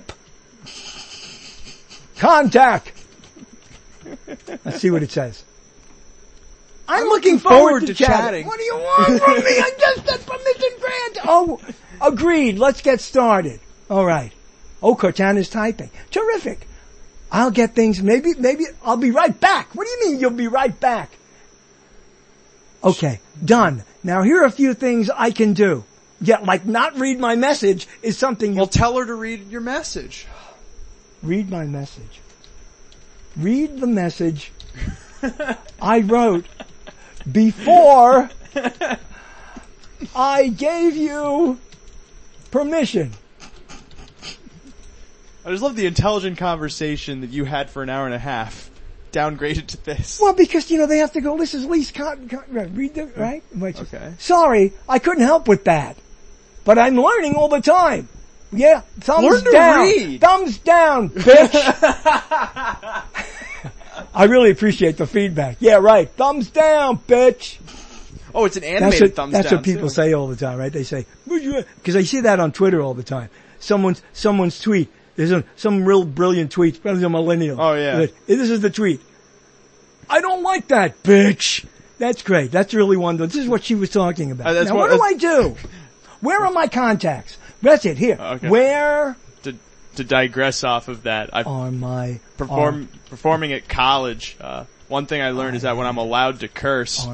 contact. Let's see what it says. I'm looking forward to chatting. What do you want from me? I just said permission granted. Oh, agreed. Let's get started. All right. Oh, Cortana's typing. Terrific. I'll get things. Maybe I'll be right back. What do you mean you'll be right back? Okay. Done. Now here are a few things I can do. Yeah, like not read my message is something Well, tell her to read your message. Read my message. Read the message I wrote before I gave you permission. I just love the intelligent conversation that you had for an hour and a half, downgraded to this. Well, because, they have to go, this is least read the, right? Okay. Sorry, I couldn't help with that. But I'm learning all the time. Yeah, thumbs Learn to down. read. Thumbs down, bitch. I really appreciate the feedback. Yeah, right. Thumbs down, bitch. Oh, it's an animated thumbs down. That's what people say all the time, right? They say, because I see that on Twitter all the time. Someone's tweet. There's some real brilliant tweet, probably a millennial. Oh, yeah. This is the tweet. I don't like that, bitch. That's great. That's really wonderful. This is what she was talking about. Now, what do I do? Where are my contacts? That's it. Here. Okay. Where? To digress off of that, performing at college. One thing I learned is that when I'm allowed to curse,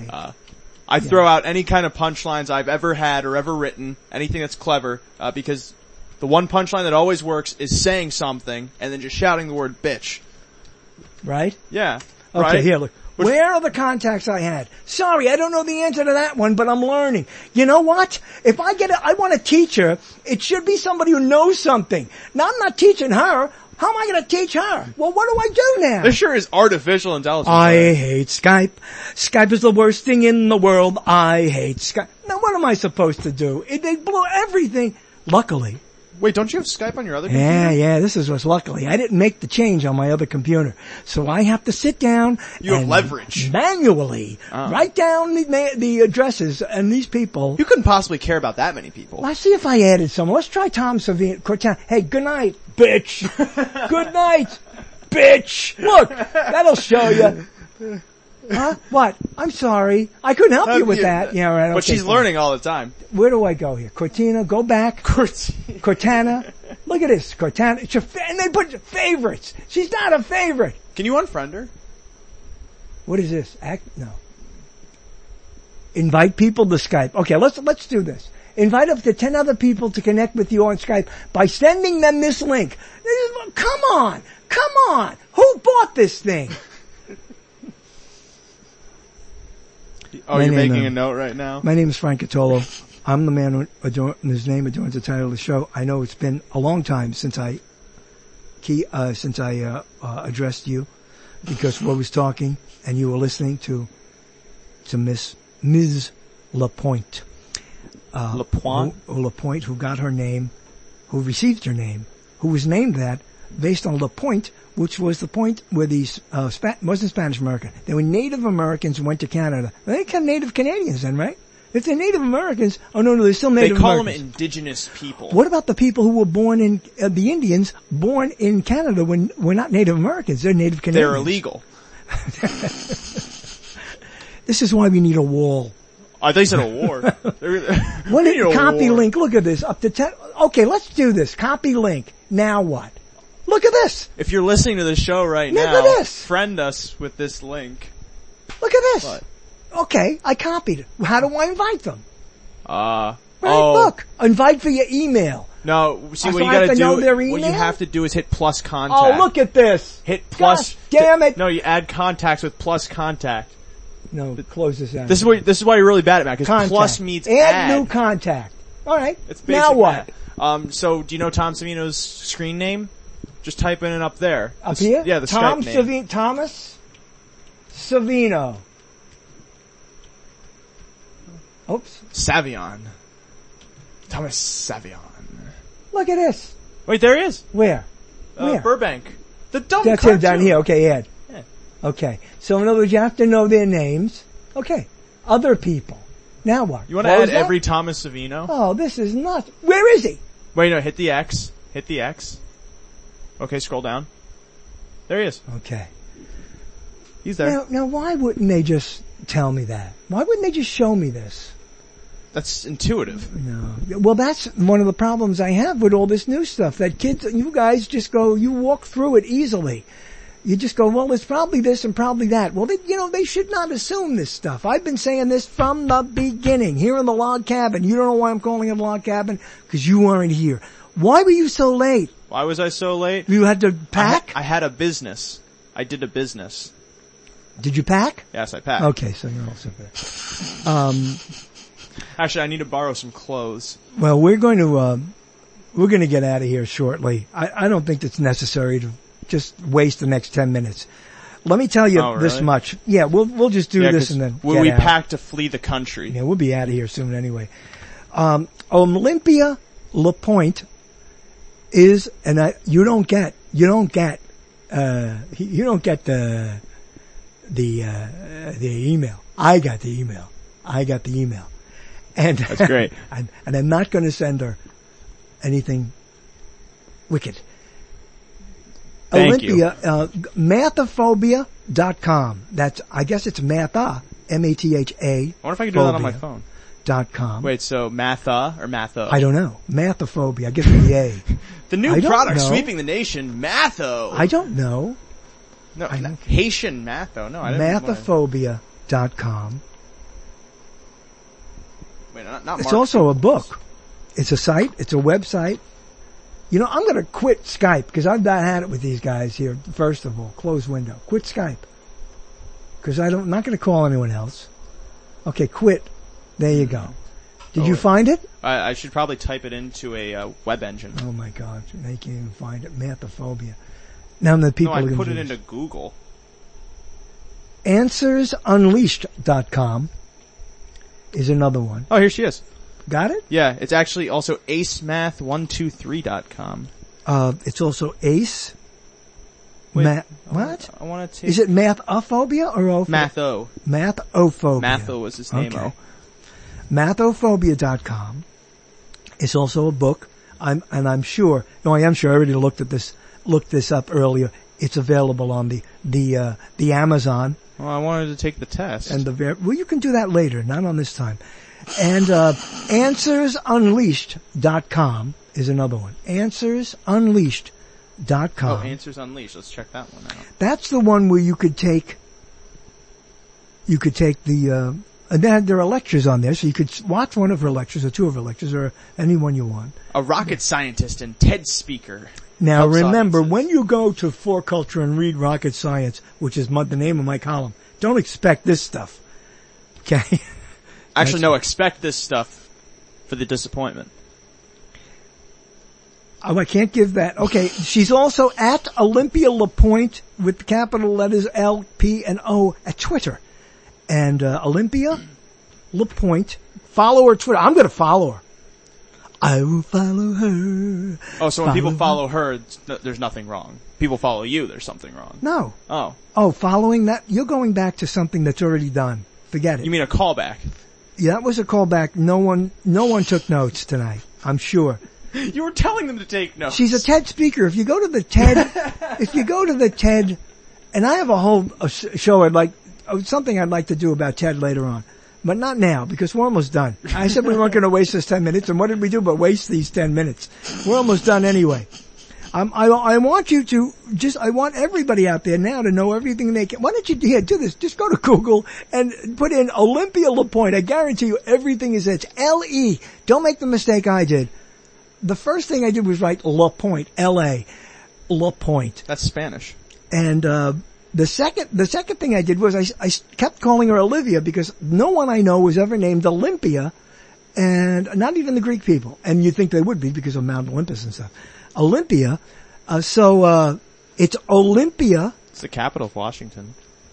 I throw out any kind of punchlines I've ever had or ever written, anything that's clever, because the one punchline that always works is saying something and then just shouting the word bitch. Right? Yeah. Okay, right? here, look. Where are the contacts I had? Sorry, I don't know the answer to that one, but I'm learning. You know what? If I want a teacher, it should be somebody who knows something. Now, I'm not teaching her. How am I going to teach her? Well, what do I do now? There sure is artificial intelligence. I hate Skype. Skype is the worst thing in the world. I hate Skype. Now, what am I supposed to do? They blew everything. Luckily. Wait, don't you have Skype on your other computer? Yeah, this is what's luckily. I didn't make the change on my other computer. So I have to sit down You have leverage. Manually write down the addresses and these people. You couldn't possibly care about that many people. Let's see if I added someone. Let's try Tom Savini. Cortana. Hey, good night, bitch. Good night, bitch. Look, that'll show you. Huh? What? I'm sorry. I couldn't help you with that. Yeah, right. But she's learning all the time. Where do I go here? Cortina, go back. Cortana. Look at this. Cortana. It's and they put favorites. She's not a favorite. Can you unfriend her? What is this? No. Invite people to Skype. Okay, let's do this. Invite up to 10 other people to connect with you on Skype by sending them this link. Come on. Who bought this thing? Oh, you're making a note right now? My name is Frank Catolo. I'm the man whose name adorns the title of the show. I know it's been a long time since I addressed you, because we was talking and you were listening to Ms. Lapointe. Lapointe, who got her name, who received her name, who was named that based on Lapointe, which was the point where these wasn't Spanish American. They were Native Americans who went to Canada. They become Native Canadians then, right? If they're Native Americans, they're still Native Americans. They call them indigenous people. What about the people who were born in, the Indians born in Canada when we're not Native Americans? They're Native Canadians. They're illegal. This is why we need a wall. I thought you said a war. Copy link. Look at this. Up to 10. Okay, let's do this. Copy link. Now what? Look at this. If you're listening to the show right now, look at this. Friend us with this link. Look at this. What? Okay, I copied it. How do I invite them? Look. Invite via email. No, see what you gotta do, what you have to do is hit plus contact. Oh, look at this. Hit plus. Gosh, damn it. No, you add contacts with plus contact. No, close this out. This is why you're really bad at that, because plus means add new contact. Alright. It's now what? So do you know Tom Savino's screen name? Just typing it up there. Up here? Yeah, the Skype name. Thomas Savino. Oops. Savion. Thomas Savion. Look at this. Wait, there he is. Where? Where? Burbank. The dumb That's cartoon. him down here. Okay, Ed. Yeah. Okay. So in other words, you have to know their names. Okay. Other people. Now what? You want to add every Thomas Savino? Oh, this is nuts. Where is he? Wait, no, hit the X. Hit the X. Okay, scroll down. There he is. Okay. He's there. Now, why wouldn't they just tell me that? Why wouldn't they just show me this? That's intuitive. No. Well, that's one of the problems I have with all this new stuff. That kids, you guys just go, you walk through it easily. You just go, well, it's probably this and probably that. Well, they should not assume this stuff. I've been saying this from the beginning. Here in the log cabin. You don't know why I'm calling it a log cabin? Because you weren't here. Why were you so late? Why was I so late? You had to pack? I had a business. I did a business. Did you pack? Yes, I packed. Okay, so you're also there. Actually, I need to borrow some clothes. Well, we're going to get out of here shortly. I don't think it's necessary to just waste the next 10 minutes. Let me tell you this much. Yeah, we'll just do this and then we pack to flee the country. Yeah, we'll be out of here soon anyway. Olympia LaPointe is, and you don't get the email. I got the email. And that's great. and I'm not going to send her anything wicked. Thank Olympia, mathophobia.com. I guess it's Matha, M-A-T-H-A. I wonder if I can do that on my phone. .com. Wait, so Matha or Matho? I don't know. Mathophobia. I guess the A. The new product sweeping the nation, Matho. I don't know. No, Haitian Matho. No, I didn't know. Mathophobia.com. Wait, not it's also a book. It's a site. It's a website. I'm going to quit Skype because I've not had it with these guys here. First of all, close window. Quit Skype. Because I'm not going to call anyone else. Okay, quit. There you go. Did you find it? I should probably type it into a web engine. Oh my God. They can't even find it. Mathophobia. Now the people I put it into Google. AnswersUnleashed.com is another one. Oh, here she is. Got it? Yeah, it's actually also acemath123.com. It's also Ace. Wait, what? I want to take... Is it Mathophobia or Matho? Mathophobia. Matho was his name. Okay. Mathophobia.com. It's also a book. I am sure I already looked this up earlier. It's available on the Amazon. Well, I wanted to take the test. And you can do that later, not on this time. And AnswersUnleashed.com is another one. AnswersUnleashed.com. Oh, Answers Unleashed. Let's check that one out. That's the one where you could take the and then there are lectures on there, so you could watch one of her lectures or two of her lectures or any one you want. A rocket scientist and TED speaker. Now remember, when you go to For Culture and read Rocket Science, which is the name of my column, don't expect this stuff. Okay? Actually, no, expect this stuff for the disappointment. Oh, I can't give that. Okay, she's also at Olympia LaPointe with capital letters L, P, and O at Twitter. And Olympia LaPointe, follow her Twitter. I'm going to follow her. I will follow her. Oh, so when people follow her, there's nothing wrong. People follow you, there's something wrong. No. Oh. Oh, following that, you're going back to something that's already done. Forget it. You mean a callback? Yeah, that was a callback. No one took notes tonight. I'm sure. You were telling them to take notes. She's a TED speaker. If you go to the TED, and I have a whole show something I'd like to do about TED later on. But not now, because we're almost done. I said we weren't going to waste this 10 minutes, and what did we do but waste these 10 minutes? We're almost done anyway. I want you to I want everybody out there now to know everything they can. Why don't you do this? Just go to Google and put in Olympia LaPointe. I guarantee you everything is it's L-E. Don't make the mistake I did. The first thing I did was write LaPointe, L-A, LaPointe. That's Spanish. And, the second thing I did was I kept calling her Olivia because no one I know was ever named Olympia, and not even the Greek people. And you'd think they would be because of Mount Olympus and stuff. Olympia, So it's Olympia. It's the capital of Washington.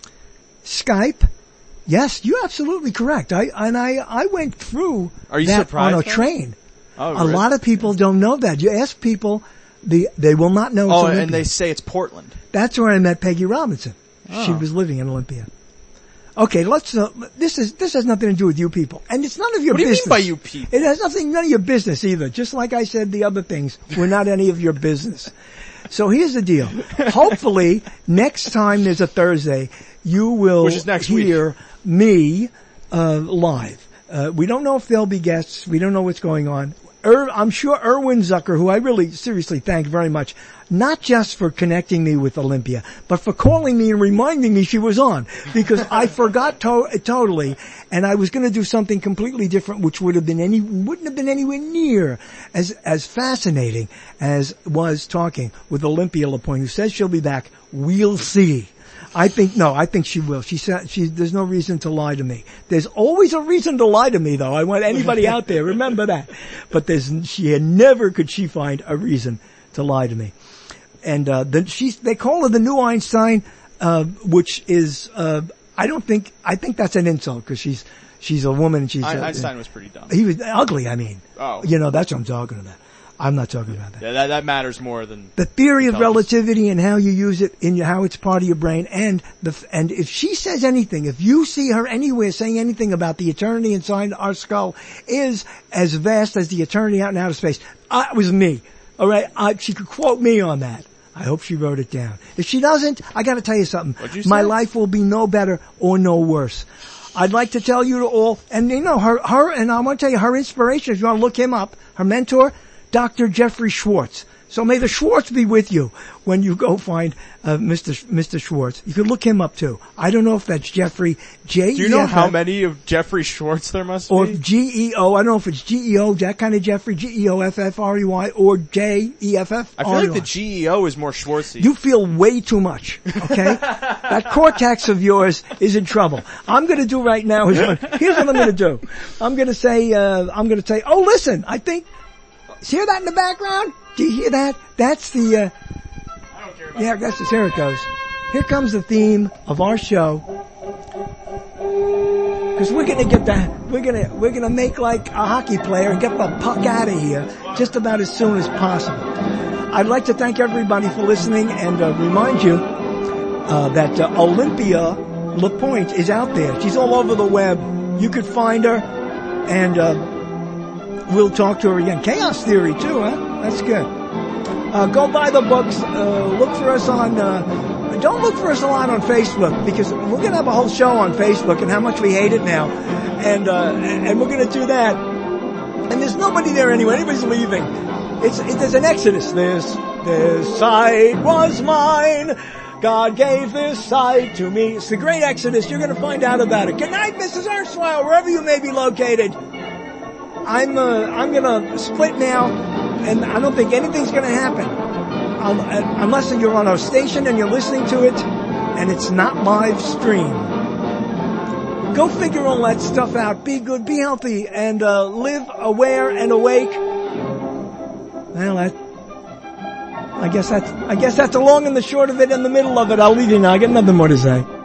Skype. Yes, you're absolutely correct. I went through Are you that surprised on a though? train. Oh, A lot of people don't know that. You ask people, they will not know it's Olympia. And they say it's Portland. That's where I met Peggy Robinson. She was living in Olympia. Okay, let's. This has nothing to do with you people, and it's none of your business. What do you mean by you people? It has none of your business either. Just like I said, the other things were not any of your business. So here's the deal. Hopefully, next time there's a Thursday, you will Which is next hear me live. We don't know if there'll be guests. We don't know what's going on. I'm sure Erwin Zucker, who I really seriously thank very much, not just for connecting me with Olympia, but for calling me and reminding me she was on, because I forgot totally, and I was going to do something completely different, which wouldn't have been anywhere near as fascinating as was talking with Olympia LaPointe, who says she'll be back. We'll see. I think she will. She said, there's no reason to lie to me. There's always a reason to lie to me though. I want anybody out there, remember that. But never could she find a reason to lie to me. And, they call her the new Einstein, which is, I think that's an insult because she's a woman and Einstein was pretty dumb. He was ugly, I mean. Oh. That's what I'm talking about. I'm not talking about that. Yeah, that matters more than the theory of relativity and how you use it how it's part of your brain. And if she says anything, if you see her anywhere saying anything about the eternity inside our skull is as vast as the eternity out in outer space, it was me. All right. She could quote me on that. I hope she wrote it down. If she doesn't, I gotta tell you something. What'd you say? My life will be no better or no worse. I'd like to tell you to all, and her, and I want to tell you her inspiration, if you want to look him up, her mentor, Dr. Jeffrey Schwartz. So may the Schwartz be with you when you go find Mr. Schwartz. You can look him up too. I don't know if that's Jeffrey J. Do you know how many of Jeffrey Schwartz there must or be? Or G-E-O. I don't know if it's G-E-O, that kind of Jeffrey, G-E-O-F-F-R-E-Y, or J-E-F-F. I feel like the G-E-O is more Schwartzy. You feel way too much, okay? That cortex of yours is in trouble. I'm gonna do right now here's what I'm gonna do. I'm gonna say, oh listen, I think, hear that in the background? Do you hear that? That's the, I don't care about yeah, that's just, here it goes. Here comes the theme of our show. Cause we're gonna make like a hockey player and get the puck out of here just about as soon as possible. I'd like to thank everybody for listening and, remind you, that, Olympia LaPointe is out there. She's all over the web. You could find her and, we'll talk to her again. Chaos Theory too, huh? That's good. Go buy the books. Look for us on, don't look for us a lot on Facebook because we're going to have a whole show on Facebook and how much we hate it now. And we're going to do that. And there's nobody there anyway. Everybody's leaving. There's an exodus. This site was mine. God gave this site to me. It's the great exodus. You're going to find out about it. Good night, Mrs. Erstwhile, wherever you may be located. I'm gonna split now, and I don't think anything's gonna happen. Unless you're on our station and you're listening to it, and it's not live stream. Go figure all that stuff out. Be good, be healthy, and, live aware and awake. Well, I guess that's the long and the short of it and the middle of it. I'll leave you now. I got nothing more to say.